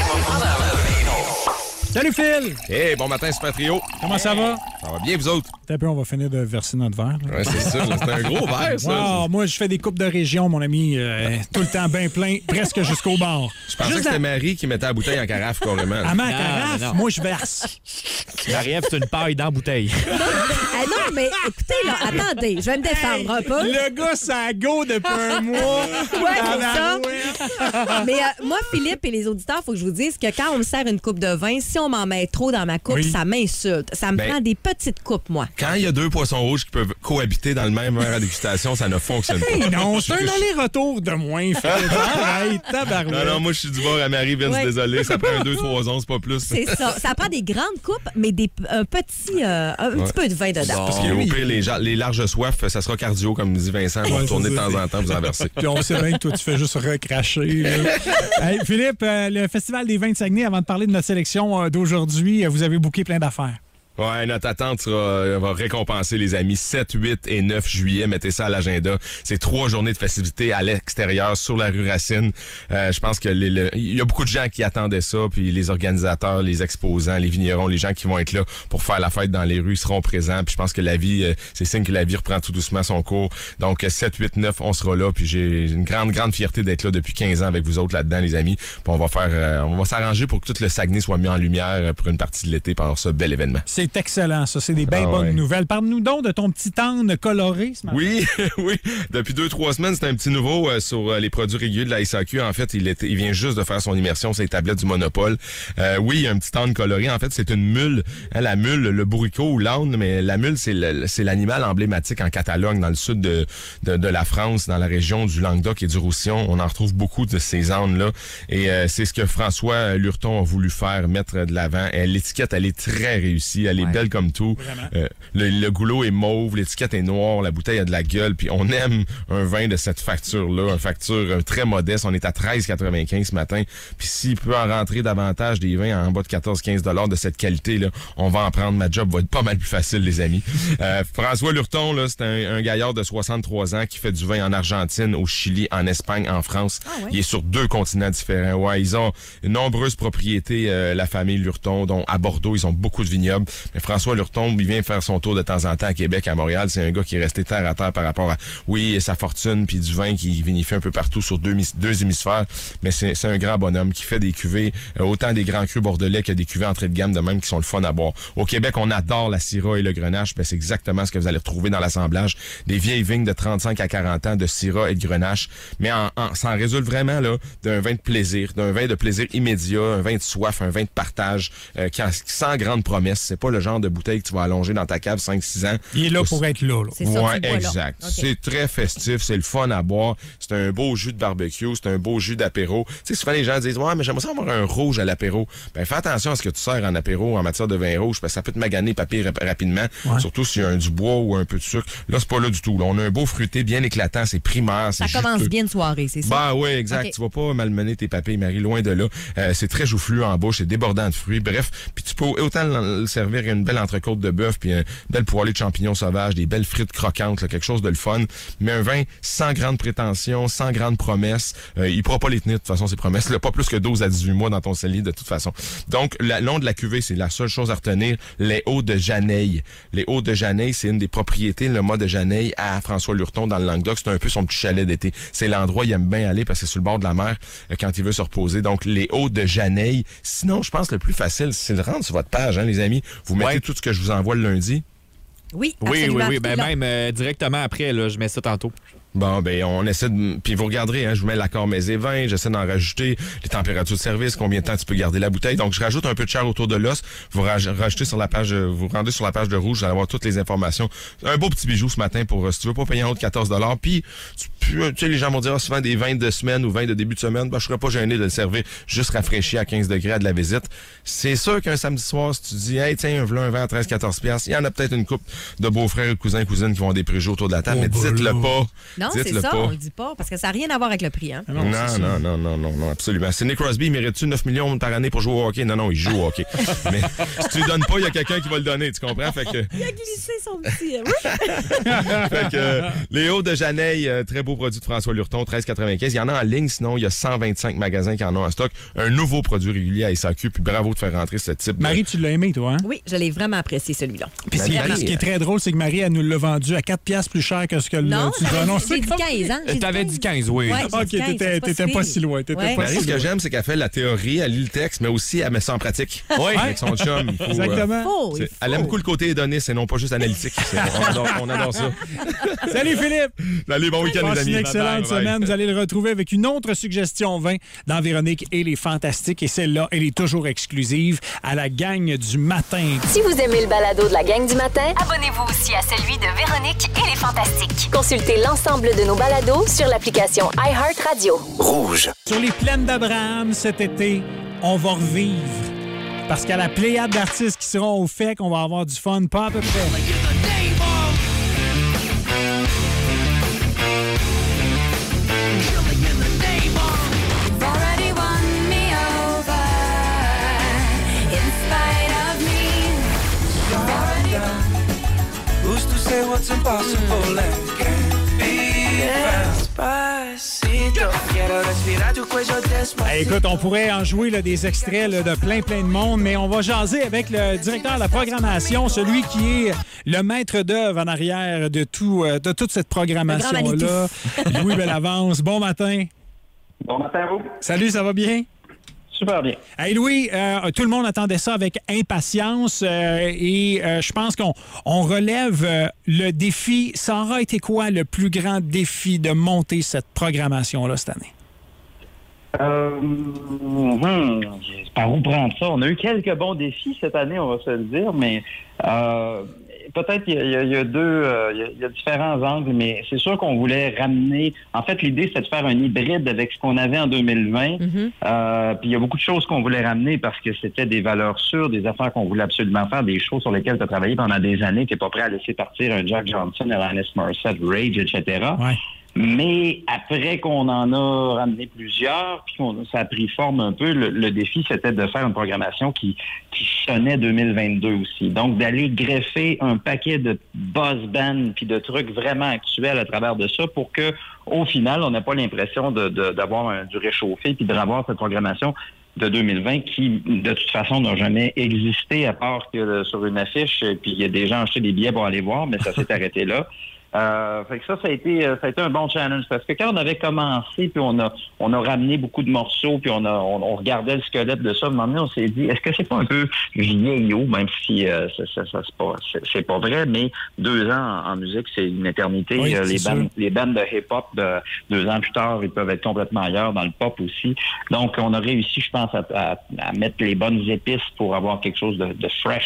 Salut Phil! Hey, bon matin, Super Trio. Comment ça va? Ça va bien, vous autres? T'as peu, on va finir de verser notre verre. là. Ouais, c'est ça. là, C'est un gros verre, ça. Wow, moi, je fais des coupes de région, mon ami. euh, tout le temps bien plein, presque jusqu'au bord. Je pensais Juste que c'était à- Marie qui mettait la bouteille en carafe, carrément. À ma Non, carafe, non. moi, je verse. Marie-Ève, c'est une paille dans la bouteille. Ah non, mais écoutez, là, attendez, je vais me défendre un peu. Le gars, ça go depuis un mois. Ouais, c'est ça. Tabarouette. Mais euh, moi, Philippe et les auditeurs, il faut que je vous dise que quand on me sert une coupe de vin, si on m'en met trop dans ma coupe, Oui. ça m'insulte. Ça me Ben- prend des petites coupes, moi. Quand il y a deux poissons rouges qui peuvent cohabiter dans le même verre à dégustation, ça ne fonctionne pas. Hey, non, c'est un aller-retour de moins, Phil. Arrête, tabarouette. Non, non, moi, je suis du bord à Marie, Vince, Ouais. désolé. Ça prend un deux trois onces, pas plus. C'est ça. Ça prend des grandes coupes, mais des un petit, euh, un petit peu de vin dedans. Parce que au pire, les, ja- les larges soifs, ça sera cardio, comme dit Vincent. On va Ouais, retourner de c'est temps ça. en temps, vous en verser. Puis on sait bien que toi, tu fais juste recracher. là. Hey, Philippe, euh, le Festival des vins de Saguenay, avant de parler de notre sélection euh, d'aujourd'hui, euh, vous avez booké plein d'affaires. Ouais, notre attente sera, euh, va récompenser les amis sept, huit et neuf juillet. Mettez ça à l'agenda. C'est trois journées de festivités à l'extérieur, sur la rue Racine. Euh, je pense que les- le- il y a beaucoup de gens qui attendaient ça, puis les organisateurs, les exposants, les vignerons, les gens qui vont être là pour faire la fête dans les rues seront présents. Puis je pense que la vie, euh, c'est signe que la vie reprend tout doucement son cours. Donc euh, sept, huit, neuf, on sera là. Puis j'ai une grande, grande fierté d'être là depuis quinze ans avec vous autres là-dedans, les amis. Puis on va faire, euh, on va s'arranger pour que tout le Saguenay soit mis en lumière euh, pour une partie de l'été pendant ce bel événement. C'est excellent, ça. C'est des bien Ah bonnes ouais. nouvelles. Parle-nous donc de ton petit âne coloré ce matin. Oui, oui. Depuis deux, trois semaines, c'est un petit nouveau euh, sur euh, les produits réguliers de la S A Q. En fait, il, était, il vient juste de faire son immersion sur les tablettes du Monopole. Euh, oui, il y a un petit âne coloré. En fait, c'est une mule. Hein, la mule, le bourricot ou l'âne, mais la mule, c'est le- c'est l'animal emblématique en Catalogne, dans le sud de, de, de la France, dans la région du Languedoc et du Roussillon. On en retrouve beaucoup de ces ânes-là. Et euh, c'est ce que François Lurton a voulu faire, mettre de l'avant. Et l'étiquette, elle est très réussie. Elle est Ouais. belle comme tout. Euh, le, le goulot est mauve, l'étiquette est noire, la bouteille a de la gueule, puis on aime un vin de cette facture-là, une facture euh, très modeste. On est à treize quatre-vingt-quinze ce matin. Puis s'il peut en rentrer davantage des vins en bas de quatorze quinze dollars de cette qualité-là, on va en prendre. Ma job va être pas mal plus facile, les amis. Euh, François Lurton, là, c'est un, un gaillard de soixante-trois ans qui fait du vin en Argentine, au Chili, en Espagne, en France. Il est sur deux continents différents. Ouais, ils ont de nombreuses propriétés, euh, la famille Lurton, dont à Bordeaux, ils ont beaucoup de vignobles. Mais François Lurton, il vient faire son tour de temps en temps à Québec, à Montréal. C'est un gars qui est resté terre à terre par rapport à, oui, sa fortune, puis du vin qui vinifie un peu partout sur deux, mis- deux hémisphères. Mais c'est c'est un grand bonhomme qui fait des cuvées, euh, autant des grands crus bordelais que des cuvées entrée de gamme de même qui sont le fun à boire. Au Québec, on adore la Syrah et le Grenache. Ben, c'est exactement ce que vous allez retrouver dans l'assemblage. Des vieilles vignes de trente-cinq à quarante ans de Syrah et de Grenache. Mais en, en, ça en résulte vraiment là d'un vin de plaisir, d'un vin de plaisir immédiat, un vin de soif, un vin de partage, euh, qui, en- qui sent grande promesse. C'est pas le le genre de bouteille que tu vas allonger dans ta cave cinq six ans. Il est là pour être là. là. C'est ça, Ouais, tu bois là. exact. OK. C'est très festif, c'est le fun à boire. C'est un beau jus de barbecue, c'est un beau jus d'apéro. Tu sais, souvent les gens disent ouais, mais j'aimerais ça avoir un rouge à l'apéro. Ben fais attention à ce que tu sers en apéro en matière de vin rouge, parce que ça peut te maganer papier rap- rapidement, Ouais. surtout s'il y a un du bois ou un peu de sucre. Là, c'est pas là du tout. Là, on a un beau fruité bien éclatant, c'est primaire, c'est Ça commence juteux. bien une soirée, c'est ça? Bah oui, exact. OK. Tu vas pas malmener tes papilles, Marie, loin de là. Euh, c'est très joufflu en bouche, c'est débordant de fruits. Bref, puis tu peux autant le le servir une belle entrecôte de bœuf, puis une belle poêlée de champignons sauvages, des belles frites croquantes, là, quelque chose de le fun. Mais un vin sans grande prétention, sans grande promesse. Euh, il pourra pas les tenir de toute façon, ces promesses. Là, pas plus que douze à dix-huit mois dans ton cellier de toute façon. Donc, le long de la cuvée, c'est la seule chose à retenir. Les hauts de Janeille. Les hauts de Janeille, c'est une des propriétés, le mât de Janeille à François Lurton dans le Languedoc. C'est un peu son petit chalet d'été. C'est l'endroit où il aime bien aller parce que c'est sur le bord de la mer euh, quand il veut se reposer. Donc, les hauts de Janeille. Sinon, je pense que le plus facile, c'est de rendre sur votre page, hein, les amis. Vous mettez Ouais. tout ce que je vous envoie le lundi. Oui, Oui, oui, absolument. oui. Tout est Ben là. même euh, directement après, là, je mets ça tantôt. Bon, ben, on essaie de... Puis vous regarderez, hein, je vous mets l'accord mets et vins, j'essaie d'en rajouter, les températures de service, combien de temps tu peux garder la bouteille. Donc, je rajoute un peu de chair autour de l'os. Vous raj- rajoutez sur la page, euh, vous rendez sur la page de Rouge, vous allez avoir toutes les informations. Un beau petit bijou ce matin pour, euh, si tu veux pas payer en haut de quatorze dollars. Puis, tu, peux- tu sais, les gens vont dire, ah, souvent des vins de semaine ou vins de début de semaine, ben, je serais pas gêné de le servir juste rafraîchi à quinze degrés à de la visite. C'est sûr qu'un samedi soir, si tu dis, hey, tiens, un vin, un vin à treize quatorze piastres, il y en a peut-être une couple de beaux-frères, cousins, cousines qui vont des préjugés autour de la table, Oh, mais ben dites-le là. pas. Non, c'est Dites-le ça, pas. on le dit pas, parce que ça n'a rien à voir avec le prix. Hein? Non, c'est ça. non, non, non, non, non, absolument. Sidney Crosby, mérite-tu neuf millions par année pour jouer au hockey? Non, non, il joue au hockey. Mais si tu lui donnes pas, il y a quelqu'un qui va le donner, tu comprends? Fait que, Il a glissé son petit... Oui. fait que euh, les hauts de Janeille, euh, très beau produit de François Lurton, treize quatre-vingt-quinze. Il y en a en ligne, sinon il y a cent vingt-cinq magasins qui en ont en stock. Un nouveau produit régulier à S A Q, puis bravo de faire rentrer ce type de... Marie, tu l'as aimé, toi, hein? Oui, je l'ai vraiment apprécié, celui-là. Puis ce qui- Marie, ce qui est très drôle, c'est que Marie, elle nous l'a vendu à quatre piastres plus cher que ce que le- Non, tu nous as annoncé. j'ai dit quinze, hein? J'ai T'avais dit quinze, oui. Ouais, j'ai Ok, dit quinze, t'étais- c'est t'étais pas pire. si loin, t'étais Ouais. pas Marie, ce que j'aime, c'est qu'elle fait la théorie, elle lit le texte, mais aussi elle met ça en pratique. Oui. Avec son chum, il faut... euh, Exactement. Faux, il c'est- faut. elle aime beaucoup le côté hédoniste et non pas juste analytique. C'est- On adore, on adore ça. Salut Philippe! Allez, bon week-end, les Passe amis. une excellente Bye bye. semaine. Vous allez le retrouver avec une autre suggestion vin dans Véronique et les Fantastiques. Et celle-là, elle est toujours exclusive à la gang du matin. Si vous aimez le balado de la gang du matin, abonnez-vous aussi à celui de Véronique et les Fantastiques. Consultez l'ensemble de nos balados sur l'application iHeartRadio. Sur les plaines d'Abraham cet été, on va revivre. Parce qu'à la pléiade d'artistes qui seront au F E C, on va avoir du fun, pas à peu près. Already won me over in spite of me. Already Who's to say what's impossible and can't be Despacito, quiero respirar tu cuello despacito. Hey, écoute, on pourrait en jouer là, des extraits là, de plein, plein de monde, mais on va jaser avec le directeur de la programmation, celui qui est le maître d'œuvre en arrière de, tout, euh, de toute cette programmation-là. Louis Bellavance, bon matin. Bon matin à vous. Salut, ça va bien? Super bien. Hey Louis, euh, tout le monde attendait ça avec impatience euh, et euh, je pense qu'on on relève euh, le défi. Ça aura été quoi le plus grand défi de monter cette programmation-là cette année? Euh, hum, par où prendre ça? On a eu quelques bons défis cette année, on va se le dire, mais euh, peut-être qu'il y a, il y a deux, euh, il y a, il y a différents angles, mais c'est sûr qu'on voulait ramener... En fait, l'idée, c'était de faire un hybride avec ce qu'on avait en deux mille vingt. Mhm. Euh, puis il y a beaucoup de choses qu'on voulait ramener parce que c'était des valeurs sûres, des affaires qu'on voulait absolument faire, des choses sur lesquelles tu as travaillé pendant des années. Tu n'es pas prêt à laisser partir un Jack Johnson, Alanis Morissette, Rage, et cetera. Ouais. Mais après qu'on en a ramené plusieurs, puis qu'on ça a pris forme un peu, le, le défi, c'était de faire une programmation qui, qui sonnait deux mille vingt-deux aussi. Donc, d'aller greffer un paquet de boss bands puis de trucs vraiment actuels à travers de ça pour que, au final, on n'a pas l'impression de, de, d'avoir un, du réchauffé puis de revoir cette programmation de deux mille vingt qui, de toute façon, n'a jamais existé à part que sur une affiche. Puis il y a des gens acheté des billets pour aller voir, mais ça s'est arrêté là. Euh, fait que ça, ça a été, ça a été un bon challenge parce que quand on avait commencé, puis on a, on a ramené beaucoup de morceaux, puis on a, on, on regardait le squelette de ça, à un moment donné, on s'est dit, est-ce que c'est pas un peu vieillot, même si euh, ça, ça, ça, c'est pas, c'est, c'est pas vrai, mais deux ans en, en musique, c'est une éternité. Oui, Euh, c'est les sûr. bandes, les bandes de hip-hop, de, deux ans plus tard, ils peuvent être complètement ailleurs dans le pop aussi. Donc, on a réussi, je pense, à, à, à mettre les bonnes épices pour avoir quelque chose de, de fresh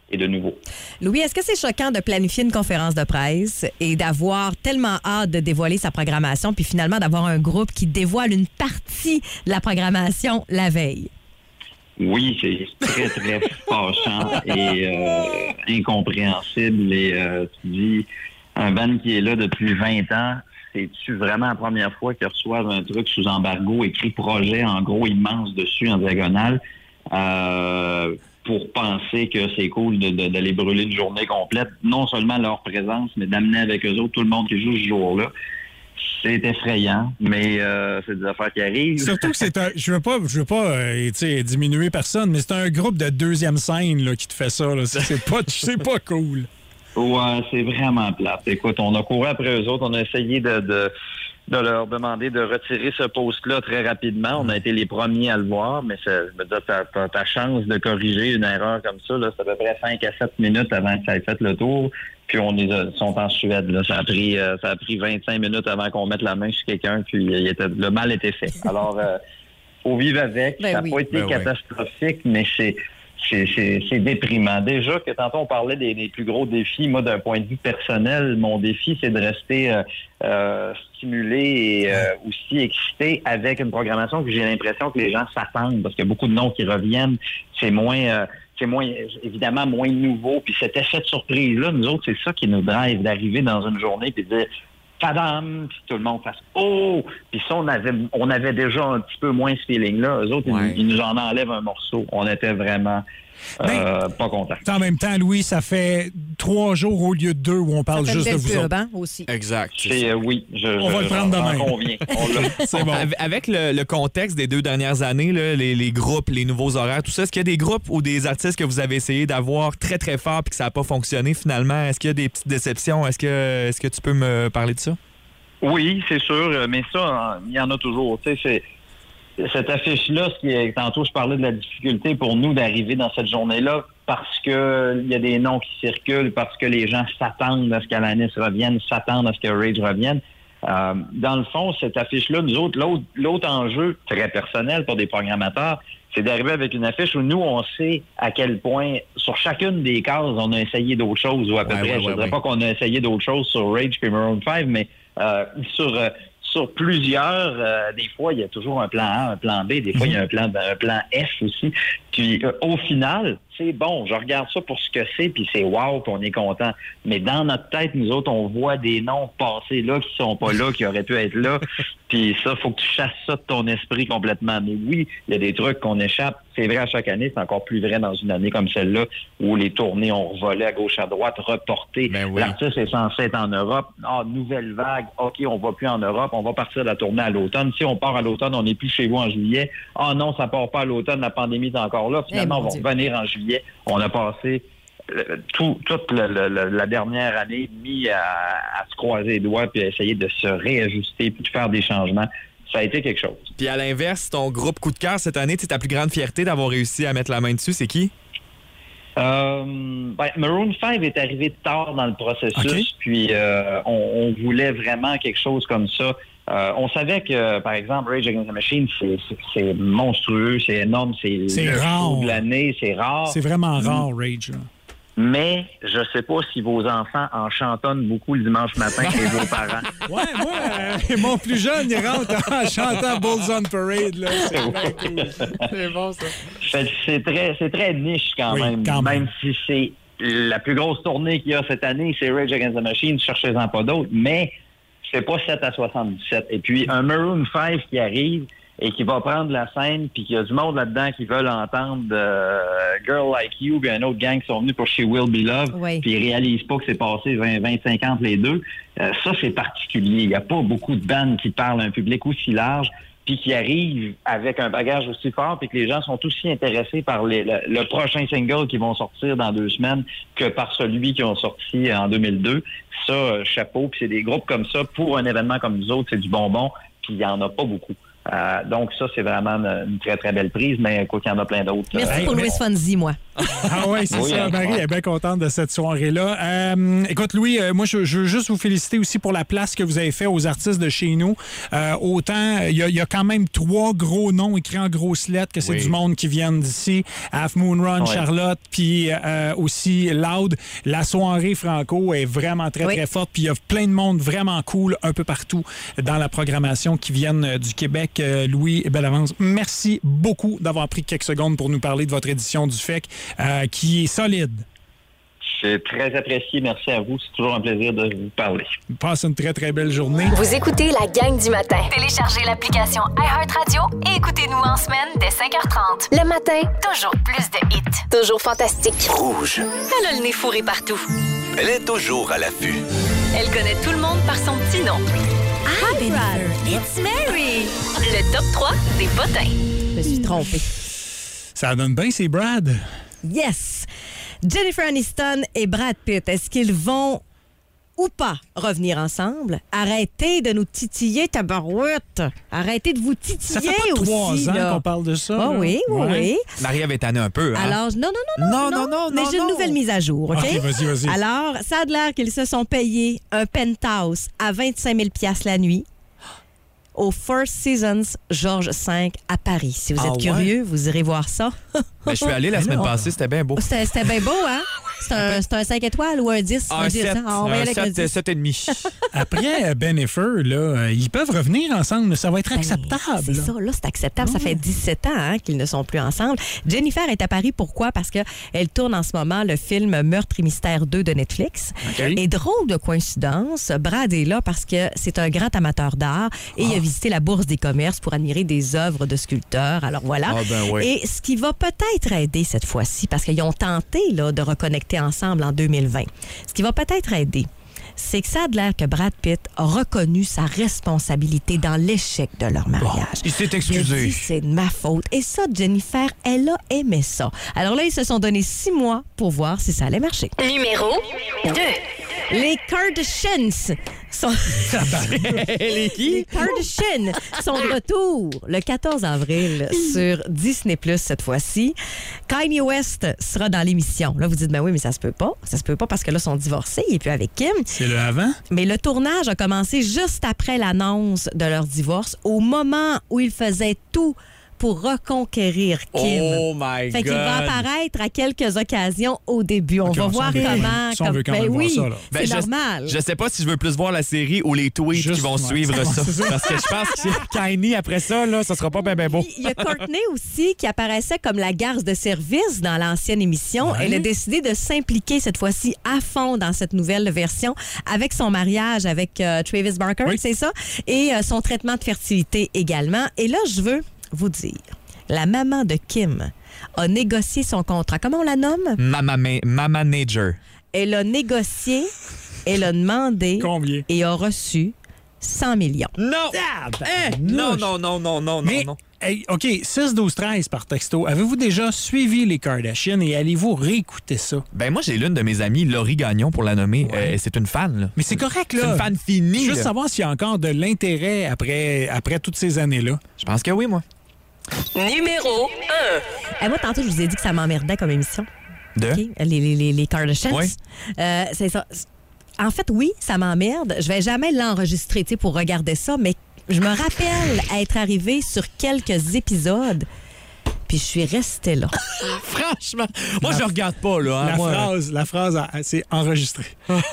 et de nouveau. Louis, est-ce que c'est choquant de planifier une conférence de presse et d'avoir tellement hâte de dévoiler sa programmation, puis finalement d'avoir un groupe qui dévoile une partie de la programmation la veille? Oui, c'est très, très fâchant et euh, incompréhensible. Et euh, tu dis, un band qui est là depuis vingt ans, c'est-tu vraiment la première fois qu'ils reçoivent un truc sous embargo, écrit projet en gros immense dessus, en diagonale, euh, pour penser que c'est cool de, de, d'aller brûler une journée complète, non seulement leur présence, mais d'amener avec eux autres tout le monde qui joue ce jour-là. C'est effrayant, mais euh, c'est des affaires qui arrivent. Surtout que c'est un... Je veux pas, je veux pas euh, tu sais, diminuer personne, mais c'est un groupe de deuxième scène là, qui te fait ça. Là. C'est, c'est, pas, c'est pas cool. Ouais, c'est vraiment plate. Écoute, on a couru après eux autres, on a essayé de... de de leur demander de retirer ce post-là très rapidement. On a été les premiers à le voir, mais ça, je veux dire, ta, ta, ta chance de corriger une erreur comme ça, là, c'est à peu près cinq à sept minutes avant que ça ait fait le tour. Puis on est sont en Suède. Là. Ça a pris euh, ça a pris vingt-cinq minutes avant qu'on mette la main sur quelqu'un, puis il était, le mal était fait. Alors, euh, faut vivre avec. Ben ça n'a oui. pas été Ben catastrophique, oui. mais c'est C'est, c'est, c'est déprimant. Déjà que tantôt on parlait des, des plus gros défis, moi d'un point de vue personnel, mon défi c'est de rester euh, euh, stimulé et euh, aussi excité avec une programmation que j'ai l'impression que les gens s'attendent parce qu'il y a beaucoup de noms qui reviennent. C'est moins, euh, c'est moins évidemment moins nouveau. Puis cet effet de surprise-là, nous autres, c'est ça qui nous drive d'arriver dans une journée puis de dire tadam, puis tout le monde fasse oh, puis ça on avait on avait déjà un petit peu moins ce feeling-là. Eux autres, Ouais. ils, ils nous en enlèvent un morceau. On était vraiment euh, Ben, pas contents. En même temps, Louis, ça fait trois jours au lieu de deux où on parle Ça fait une juste de belle vous pub, autres. hein, aussi. Exact. c'est C'est, ça. euh, oui, je, On je, va le prendre j'en demain. conviens. On l'a. C'est bon. Avec- Avec le, le contexte des deux dernières années, là, les, les groupes, les nouveaux horaires, tout ça, est-ce qu'il y a des groupes ou des artistes que vous avez essayé d'avoir très, très fort et que ça n'a pas fonctionné finalement? Est-ce qu'il y a des petites déceptions? Est-ce que, est-ce que tu peux me parler de ça? Oui, c'est sûr, mais ça, il y en a toujours. Tu sais, c'est cette affiche-là, ce qui est, tantôt je parlais de la difficulté pour nous d'arriver dans cette journée-là parce que il y a des noms qui circulent, parce que les gens s'attendent à ce qu'Alanis revienne, s'attendent à ce que Rage revienne. Euh, dans le fond, cette affiche-là, nous autres, l'autre, l'autre enjeu très personnel pour des programmateurs, c'est d'arriver avec une affiche où nous, on sait à quel point, sur chacune des cases, on a essayé d'autres choses, ou à peu Ouais, près. ouais, je ne ouais, dirais ouais. pas qu'on a essayé d'autres choses sur Rage et Maroon cinq, mais euh, sur... euh, Sur plusieurs, euh, des fois, il y a toujours un plan A, un plan B, des fois, il y a un plan, un plan F aussi. Puis, euh, au final, c'est bon, je regarde ça pour ce que c'est, puis c'est wow, puis on est content. Mais dans notre tête, nous autres, on voit des noms passer là, qui sont pas là, qui auraient pu être là. Puis ça, faut que tu chasses ça de ton esprit complètement. Mais oui, il y a des trucs qu'on échappe. C'est vrai à chaque année, c'est encore plus vrai dans une année comme celle-là, où les tournées ont revolé à gauche, à droite, reportées. Ben oui. L'artiste est censé être en Europe. Ah, nouvelle vague. OK, on va plus en Europe. On va partir de la tournée à l'automne. Si on part à l'automne, on n'est plus chez vous en juillet. Ah non, ça part pas à l'automne. La pandémie est encore là. Finalement, Eh, mon on va Dieu. revenir en juillet. On a passé euh, tout, toute le- le- le- la dernière année mis à, à se croiser les doigts puis à essayer de se réajuster puis de faire des changements. Ça a été quelque chose. Puis à l'inverse, ton groupe coup de cœur cette année, tu sais, ta plus grande fierté d'avoir réussi à mettre la main dessus, c'est qui? Euh, ben, Maroon cinq est arrivé tard dans le processus, OK. puis euh, on, on voulait vraiment quelque chose comme ça. Euh, on savait que, par exemple, Rage Against the Machine, c'est, c'est, c'est monstrueux, c'est énorme, c'est, C'est le rare. show de l'année, c'est rare. C'est vraiment rare, Rage. là. Mais je sais pas si vos enfants en chantonnent beaucoup le dimanche matin et vos parents. Ouais, moi, euh, mon plus jeune, il rentre en chantant Bulls on Parade. Là. C'est bien cool. C'est bon, ça. Fait que c'est très, c'est très niche quand Oui, même. quand même. même si c'est la plus grosse tournée qu'il y a cette année, c'est Rage Against the Machine, cherchez-en pas d'autres, mais c'est pas sept à soixante-dix-sept. Et puis un Maroon cinq qui arrive et qui va prendre la scène, puis qu'il y a du monde là-dedans qui veulent entendre euh, Girl Like You, puis un autre gang qui sont venus pour She Will Be Loved, Oui. puis ils réalisent pas que c'est passé vingt, vingt-cinq ans entre les deux. Euh, ça, c'est particulier. Il n'y a pas beaucoup de bandes qui parlent à un public aussi large, puis qui arrivent avec un bagage aussi fort, puis que les gens sont aussi intéressés par les, le, le prochain single qui vont sortir dans deux semaines que par celui qui ont sorti en deux mille deux. Ça, euh, chapeau. Puis c'est des groupes comme ça, pour un événement comme nous autres, c'est du bonbon, puis il n'y en a pas beaucoup. Euh, donc ça, c'est vraiment une, une très, très belle prise, mais quoi qu'il y en a plein d'autres. Merci Euh, pour mais Louis Fonzi, moi. Ah oui, c'est Oui, ça. hein, Marie ouais. est bien contente de cette soirée-là. Euh, écoute, Louis, euh, moi, je, je veux juste vous féliciter aussi pour la place que vous avez fait aux artistes de chez nous. Euh, autant, il y, a- il y a quand même trois gros noms écrits en grosses lettres que c'est Oui. du monde qui viennent d'ici. Half Moon Run, Ouais. Charlotte, puis euh, aussi Loud. La soirée Franco est vraiment très, Oui. très forte. Puis il y a plein de monde vraiment cool un peu partout dans la programmation qui viennent euh, du Québec. Euh, Louis Bellavance, merci beaucoup d'avoir pris quelques secondes pour nous parler de votre édition du F E C euh, qui est solide. C'est très apprécié. Merci à vous. C'est toujours un plaisir de vous parler. Passe une très, très belle journée. Vous écoutez la gang du matin. Téléchargez l'application iHeartRadio et écoutez-nous en semaine dès cinq heures trente. Le matin, toujours plus de hits. Toujours fantastique. Rouge. Elle a le nez fourré partout. Elle est toujours à l'affût. Elle connaît tout le monde par son petit nom. Hi, brother. It's Mary. Le top trois des potins. Je me suis trompée. Ça donne bien, c'est Brad. Yes! Jennifer Aniston et Brad Pitt, est-ce qu'ils vont ou pas revenir ensemble? Arrêtez de nous titiller, tabarouette! Arrêtez de vous titiller Ça fait pas trois aussi, ans là. qu'on parle de ça. Ah là. oui, oui, Ouais. oui. Marie avait tanné un peu. Hein? Alors, non, non, non, non, Non, non, non, mais non, j'ai une non. nouvelle mise à jour, OK? OK, vas-y, vas-y. Alors, ça a l'air qu'ils se sont payés un penthouse à vingt-cinq mille dollars la nuit au Four Seasons Georges cinq à Paris. Si vous êtes Ah ouais? curieux, vous irez voir ça. Ben, je suis allé la semaine passée, c'était bien beau. C'était c'était bien beau, hein? C'est un, c'est un cinq étoiles ou un dix? Un dix, sept, hein? On va y un aller avec un sept, dix. sept et demi. Après euh, Ben et Fur, là, euh, ils peuvent revenir ensemble. Ça va être Ben, acceptable. C'est là. ça, là, c'est acceptable. Ça fait dix-sept ans hein, qu'ils ne sont plus ensemble. Jennifer est à Paris, pourquoi? Parce qu'elle tourne en ce moment le film Meurtre et mystère deux de Netflix. OK. Et drôle de coïncidence, Brad est là parce que c'est un grand amateur d'art et il a visité la Bourse des commerces pour admirer des œuvres de sculpteurs. Alors voilà. Ah ben oui. Et ce qui va peut-être aider cette fois-ci, parce qu'ils ont tenté là, de reconnecter ensemble en deux mille vingt, ce qui va peut-être aider, c'est que ça a de l'air que Brad Pitt a reconnu sa responsabilité dans l'échec de leur mariage. Il s'est Il a excusé. dit, c'est de ma faute. Et ça, Jennifer, elle a aimé ça. Alors là, ils se sont donné six mois pour voir si ça allait marcher. Numéro deux. Les Kardashians sont... Les qui? Les Kardashians sont de retour le quatorze avril sur Disney plus cette fois-ci. Kanye West sera dans l'émission. Là, vous dites, ben oui, mais ça se peut pas. Ça se peut pas parce que là, ils sont divorcés. Il est plus avec Kim. C'est le avant. Mais le tournage a commencé juste après l'annonce de leur divorce, au moment où ils faisaient tout pour reconquérir Kim. Oh my Fait God. qu'il va apparaître à quelques occasions au début. On OK, va on voir s'en veut quand même. comment. Ça, on veut quand ben même voir oui, ça, là. c'est Ben, je- normal. Je sais pas si je veux plus voir la série ou les tweets Juste, qui vont ouais. suivre Ouais, ça. c'est ça. Parce que je pense que Kanye, après ça, là, ça sera pas bien ben beau. Puis, il y a Courtney aussi qui apparaissait comme la garce de service dans l'ancienne émission. Ouais. Elle a décidé de s'impliquer cette fois-ci à fond dans cette nouvelle version avec son mariage avec euh, Travis Barker, Oui. c'est ça, et euh, son traitement de fertilité également. Et là, je veux vous dire, la maman de Kim a négocié son contrat. Comment on la nomme? Mama, ma- mama Manager. Elle a négocié, elle a demandé Combien? et a reçu cent millions. Non! Eh, non, non, non, non, non, Mais, non, non. hey, OK, six douze treize par texto. Avez-vous déjà suivi les Kardashians et allez-vous réécouter ça? Ben moi, j'ai l'une de mes amies, Laurie Gagnon, pour la nommer. Euh, c'est une fan, là. Mais c'est correct, là. C'est une fan finie. Juste là. savoir s'il y a encore de l'intérêt après, après toutes ces années-là. Je pense que oui, moi. Numéro un. Et moi, tantôt, je vous ai dit que ça m'emmerdait comme émission. De? OK? Les, les, les, les Kardashians. Oui. Euh, c'est ça. En fait, oui, ça m'emmerde. Je vais jamais l'enregistrer tu sais, pour regarder ça, mais je me rappelle être arrivée sur quelques épisodes, puis je suis restée là. Franchement, moi, La- je regarde pas, là. hein, la, moi. phrase, la phrase, ah, c'est enregistré.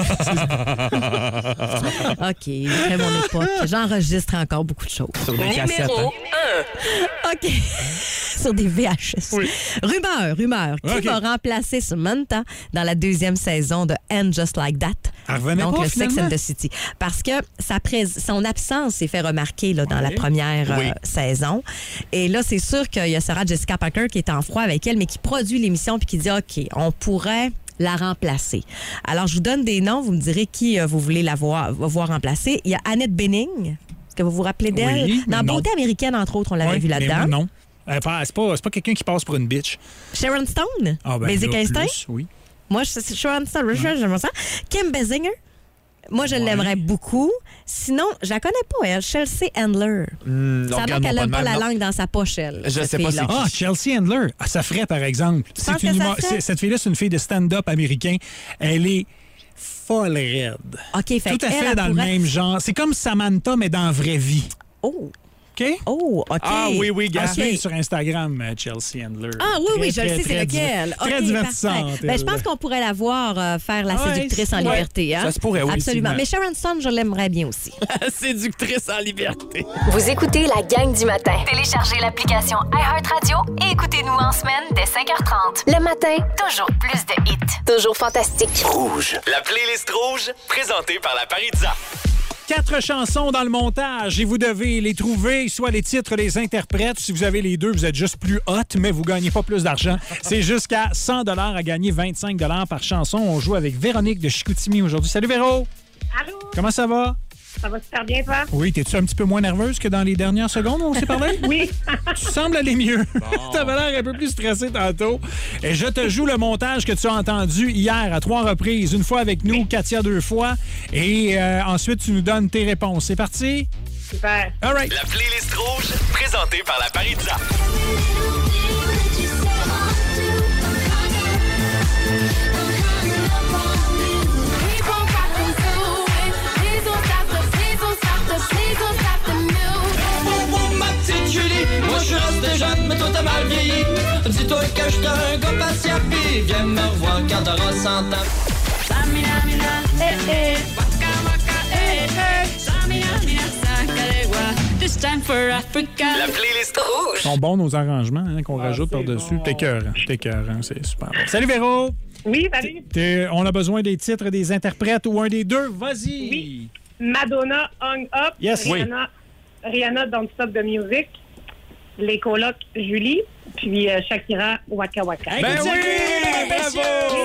OK, après mon époque, j'enregistre encore beaucoup de choses. Sur des cassettes. Numéro hein. un. OK. Sur des V H S. Oui. Rumeur, rumeur. Qui OK. va remplacer Samantha dans la deuxième saison de And Just Like That? Elle revenait Donc, pas, le Sex finalement? and the City. Parce que sa prés- son absence s'est fait remarquer là, dans la première Oui. euh, saison. Et là, c'est sûr qu'il y a Sarah Jessica Parker qui est en froid avec elle, mais qui produit l'émission puis qui dit OK, on pourrait la remplacer. Alors, je vous donne des noms. Vous me direz qui euh, vous voulez la voir, voir remplacer. Il y a Annette Bening. Est-ce que vous vous rappelez d'elle? Oui, mais dans non. Beauté américaine, entre autres, on l'avait Ouais, vu mais là-dedans. moi, non. Elle pa- C'est pas, c'est pas quelqu'un qui passe pour une bitch. Sharon Stone? Ah, ben, Basic là, Instinct? plus, oui. Moi, je- c'est Sharon Stone. je- J'aime ça. Kim Basinger? Moi, je l'aimerais beaucoup. Sinon, je la connais pas, elle. Chelsea Handler. Mmh, ça a l'air qu'elle n'a pas, la langue dans sa poche, elle. Je sais pas si Ah, Chelsea Handler. Ah, ça ferait, par exemple. Tu penses une que ça humo- ferait? c'est- Cette fille-là, c'est une fille de stand-up américain. Elle est folle raide. OK, fait Tout à qu'elle, fait elle dans le pourrait- même genre. C'est comme Samantha, mais dans la vraie vie. Oh! OK? Oh, OK. Ah oui, oui, gars. À OK. suivre sur Instagram, euh, Chelsea Handler. Ah oui, oui, je Très, le sais, très, c'est très lequel. diver- Très OK, divertissante. parfait. Ben, je pense elle. qu'on pourrait la voir euh, faire la Ouais, séductrice en ouais. liberté. Hein? Ça se pourrait, oui, Absolument. effectivement. Mais Sharon Stone, je l'aimerais bien aussi. Séductrice en liberté. Vous écoutez la gang du matin. Téléchargez l'application iHeartRadio et écoutez-nous en semaine dès cinq heures trente. Le matin, toujours plus de hits. Toujours fantastique. Rouge. La playlist rouge, présentée par la Parizza. Quatre chansons dans le montage et vous devez les trouver, soit les titres, les interprètes. Si vous avez les deux, vous êtes juste plus hot, mais vous gagnez pas plus d'argent. C'est jusqu'à cent dollars à gagner, vingt-cinq dollars par chanson. On joue avec Véronique de Chicoutimi aujourd'hui. Salut Véro! Allô? Comment ça va? Ça va super bien, toi? Oui, t'es-tu un petit peu moins nerveuse que dans les dernières secondes où on s'est parlé? Oui. Tu sembles aller mieux. T'avais l'air un peu plus stressé tantôt. Et je te joue le montage que tu as entendu hier à trois reprises. Une fois avec nous, Katia deux fois. Et euh, ensuite, tu nous donnes tes réponses. C'est parti? Super. All right. La playlist rouge, présentée par la Parizza. Moi je suis resté jeune, mais toi t'as mal vieilli. Dis-toi que je suis un gars patient, pis viens me revoir quand t'auras cent ans. La playlist rouge. Ils sont bons nos arrangements hein, qu'on rajoute par-dessus. T'es cœur, t'es cœur, c'est super bon. Salut Véro! Oui, salut. T'es- on a besoin des titres des interprètes ou un des deux. Vas-y! Oui. Madonna, Hung Up. Yes. Rihanna, Rihanna, Don't Stop the Music. Les colocs, Julie. Puis euh, Shakira, Waka Waka. Ben oui! Bravo!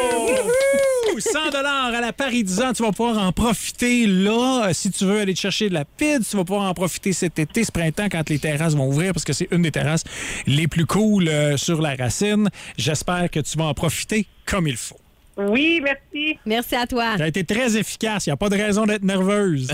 cent dollars à la Parizza, tu vas pouvoir en profiter là. Si tu veux aller te chercher de la pizza, tu vas pouvoir en profiter cet été, ce printemps, quand les terrasses vont ouvrir, parce que c'est une des terrasses les plus cool euh, sur la Racine. J'espère que tu vas en profiter comme il faut. Oui, merci. Merci à toi. Tu as été très efficace. Il n'y a pas de raison d'être nerveuse.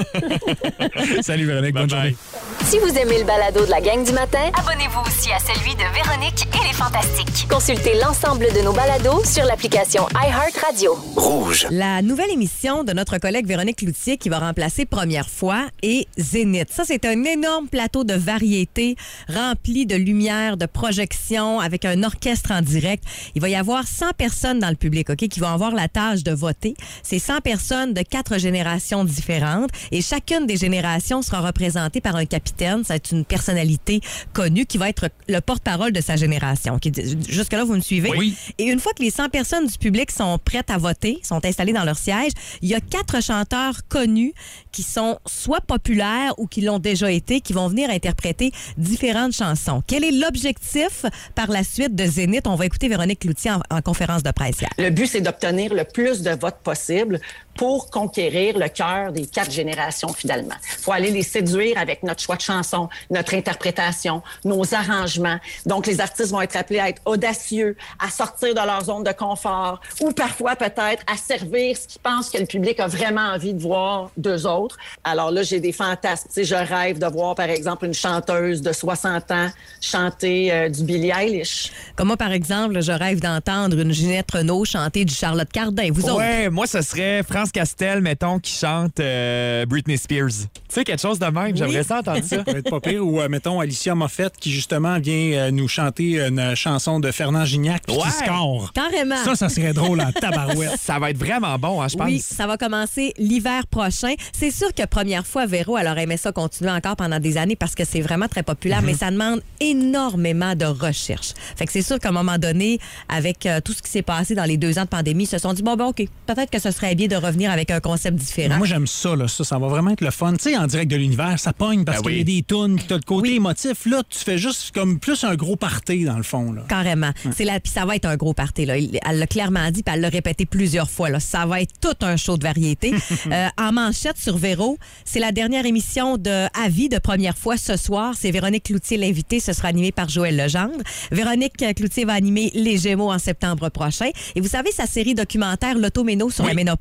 Salut Véronique, bonne journée. Si vous aimez le balado de la gang du matin, abonnez-vous aussi à celui de Véronique et les Fantastiques. Consultez l'ensemble de nos balados sur l'application iHeartRadio. Rouge. La nouvelle émission de notre collègue Véronique Cloutier qui va remplacer Première fois est Zénith. Ça, c'est un énorme plateau de variété rempli de lumière, de projections, avec un orchestre en direct. Il va y avoir cent personnes dans le public, OK, qui vont avoir la tâche de voter. C'est cent personnes de quatre générations différentes et chacune des générations sera représentée par un capitaine. C'est une personnalité connue qui va être le porte-parole de sa génération. OK, jusque-là, vous me suivez? Oui. Et une fois que les cent personnes du public sont prêtes à voter, sont installées dans leur siège, il y a quatre chanteurs connus qui sont soit populaires ou qui l'ont déjà été, qui vont venir interpréter différentes chansons. Quel est l'objectif par la suite de Zénith? On va écouter Véronique Cloutier en, en conférence de presse hier. Le but, c'est d'obtenir le plus de votes possible pour conquérir le cœur des quatre générations, finalement. Il faut aller les séduire avec notre choix de chansons, notre interprétation, nos arrangements. Donc, les artistes vont être appelés à être audacieux, à sortir de leur zone de confort ou parfois, peut-être, à servir ce qu'ils pensent que le public a vraiment envie de voir d'eux autres. Alors là, j'ai des fantasmes. Tu sais, je rêve de voir, par exemple, une chanteuse de soixante ans chanter euh, du Billie Eilish. Comme moi, par exemple, je rêve d'entendre une Ginette Renault chanter du Charlotte Cardin. Vous autres? Ouais, moi, ce serait France Castel, mettons, qui chante euh, Britney Spears. Tu sais, quelque chose de même. J'aimerais ça entendre ça. Ça va être pas pire. Ou, euh, mettons, Alicia Moffett qui, justement, vient euh, nous chanter une chanson de Fernand Gignac puis Ouais. qui score. Carrément. Ça, ça serait drôle en tabarouette. Ça va être vraiment bon, hein, je pense. Oui, ça va commencer l'hiver prochain. C'est sûr que Première fois, Véro, elle aurait aimé ça continuer encore pendant des années parce que c'est vraiment très populaire, Mm-hmm. mais ça demande énormément de recherche. Fait que c'est sûr qu'à un moment donné, avec euh, tout ce qui s'est passé dans les deux ans de pandémie, ils se sont dit, bon, ben OK, peut-être que ce serait bien de revenir avec un concept différent. Moi, j'aime ça, là. Ça, ça va vraiment être le fun. Tu sais, en direct de l'univers, ça pogne parce Ben qu'il y a oui. des tunes, puis t'as le côté émotif. Là, tu fais juste comme plus un gros party, dans le fond, là. Carrément. C'est là, puis ça va être un gros party. Là. Il- Elle l'a clairement dit, puis elle l'a répété plusieurs fois. Là. Ça va être tout un show de variété. Euh, en manchette sur Véro, c'est la dernière émission de Avis de Première fois ce soir. C'est Véronique Cloutier l'invitée. Ce sera animé par Joël Legendre. Véronique Cloutier va animer Les Gémeaux en septembre prochain. Et vous savez, sa série documentaire L'Automéno sur Oui. la ménopause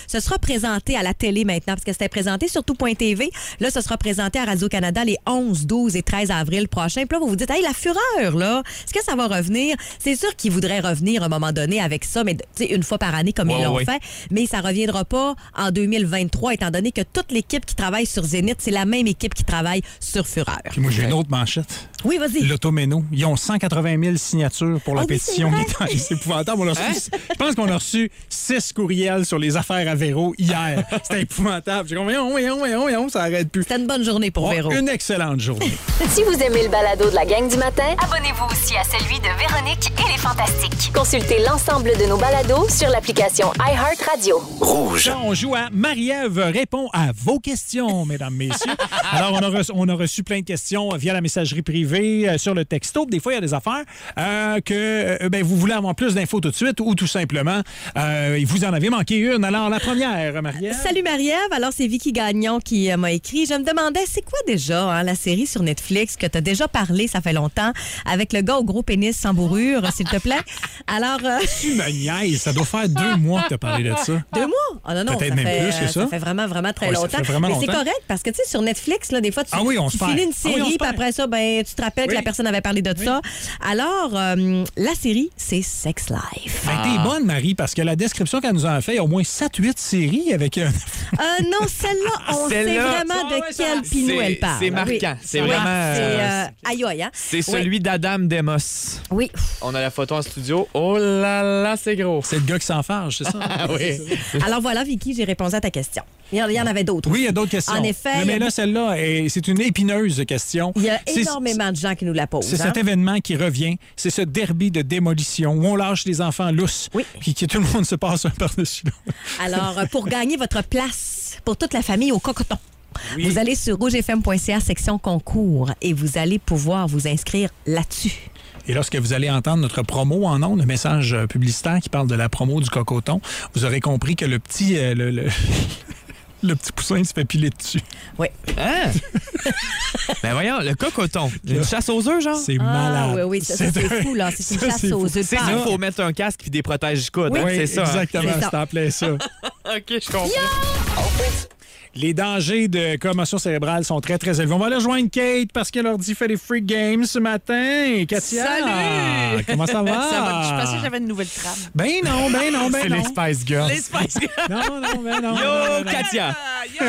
Ce sera présenté à la télé maintenant, parce que c'était présenté sur tout point T V. Là, ce sera présenté à Radio-Canada les onze, douze et treize avril prochains. Puis là, vous vous dites, hey, la fureur, là, est-ce que ça va revenir? C'est sûr qu'ils voudraient revenir à un moment donné avec ça, mais tu sais, une fois par année, comme Ouais, ils l'ont ouais. fait. Mais ça reviendra pas en deux mille vingt-trois, étant donné que toute l'équipe qui travaille sur Zénith, c'est la même équipe qui travaille sur Fureur. Puis moi, j'ai une autre manchette. Oui, vas-y. L'Automéno. Ils ont cent quatre-vingt mille signatures pour la Ah oui, pétition. c'est vrai. C'est épouvantable. On a reçu- Je pense qu'on a reçu six courriels sur les affaires à Véro hier. C'était épouvantable. J'ai dit, voyons, voyons, voyons, voyons, ça arrête plus. C'était une bonne journée pour Oh, Véro. Une excellente journée. Si vous aimez le balado de la gang du matin, abonnez-vous aussi à celui de Véronique et les Fantastiques. Consultez l'ensemble de nos balados sur l'application iHeartRadio. Rouge. Là, on joue à Marie-Ève répond à vos questions, mesdames, messieurs. Alors, on a, reçu, on a reçu plein de questions via la messagerie privée, euh, sur le texto. Des fois, il y a des affaires euh, que euh, ben, vous voulez avoir plus d'infos tout de suite ou tout simplement, euh, vous en avez manqué une. Alors, la première, Marie-Ève. Salut Marie-Ève. Alors, c'est Vicky Gagnon qui euh, m'a écrit. Je me demandais, c'est quoi déjà hein, la série sur Netflix que tu as déjà parlé, ça fait longtemps, avec le gars au gros pénis sans bourrure, s'il te plaît? Alors... euh, Tu me niaises, ça doit faire deux mois que tu as parlé de ça. Deux mois? Oh non, non, Peut-être ça même fait, plus que euh, ça. ça fait vraiment, vraiment très Oui, ça longtemps. fait vraiment Mais c'est longtemps. correct parce que, tu sais, sur Netflix, là, des fois, tu, Ah oui, on tu se finis perd. une Ah oui, on série, se puis perd. après ça, ben, tu te rappelles que Oui. la personne avait parlé de ça. Alors, euh, la série, c'est Sex Life. Ben, t'es bonne, Marie, parce que la description qu'elle nous a fait, il y a au moins sept huit séries avec un. Euh, non, celle-là, on sait Celle-là, vraiment de ouais, ça- quel pinou c'est- elle parle. c'est marquant. Oui. C'est Oui, vraiment, C'est euh, euh, aïe, aïe, hein? C'est Oui. celui d'Adam Demos. Oui. On a la photo en studio. Oh là là, c'est gros. C'est le gars qui s'enfarge, c'est ça? Ah oui. Alors voilà, Vicky, j'ai répondu à ta question. Il y en, il y en avait d'autres. Oui, il y a aussi. d'autres questions. En effet, Mais, il y a- là, celle-là, est- c'est une épineuse question. il y a C'est- énormément de gens qui nous la posent. C'est hein? cet événement qui revient. C'est ce derby de démolition où on lâche les enfants lousses. Oui. Puis que tout le monde se passe un par-dessus l'autre. Alors, euh, pour gagner votre place pour toute la famille au Cocoton, Oui. vous allez sur rougefm point c a section concours et vous allez pouvoir vous inscrire là-dessus. Et lorsque vous allez entendre notre promo en ondes, le message euh, publicitaire qui parle de la promo du cocoton, vous aurez compris que le petit, euh, le, le, le petit poussin il se fait piler dessus. Oui. Hein? Ben voyons, le cocoton. Une chasse aux œufs, genre? C'est Ah, malade. oui, oui, ça, ça, c'est un- fou, là. C'est une ça, chasse c'est aux fou. œufs de C'est ça, Pâques. il faut mettre un casque et des protèges coudes. Oui, hein, c'est ça. hein? exactement, C'est ça. c'est en plein ça. OK, je comprends. Les dangers de commotion cérébrale sont très, très élevés. On va aller rejoindre Kate parce qu'elle leur dit fait des free games ce matin. Katia! Salut! Comment ça va? Ça va. Je pensais que j'avais une nouvelle trame. Ben non, ben non, ben C'est non. les Spice Girls. Les Spice Girls. Non, non, ben non. Yo, ben non. Katia! Yo!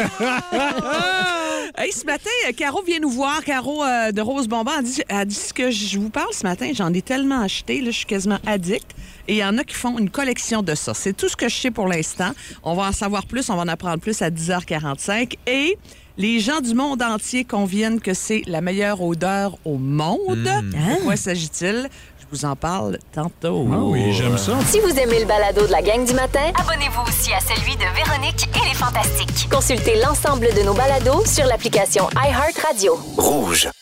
Hey, ce matin, euh, Caro vient nous voir. Caro euh, de Rose Bonbon a dit, a dit ce que je vous parle ce matin. J'en ai tellement acheté. Là, je suis quasiment addict. Et il y en a qui font une collection de ça. C'est tout ce que je sais pour l'instant. On va en savoir plus. On va en apprendre plus à dix heures quarante-cinq. Et les gens du monde entier conviennent que c'est la meilleure odeur au monde. De quoi s'agit-il? Je vous en parle tantôt. Ah oui, j'aime ça. Si vous aimez le balado de la gang du matin, abonnez-vous aussi à celui de Véronique et les Fantastiques. Consultez l'ensemble de nos balados sur l'application iHeartRadio. Rouge.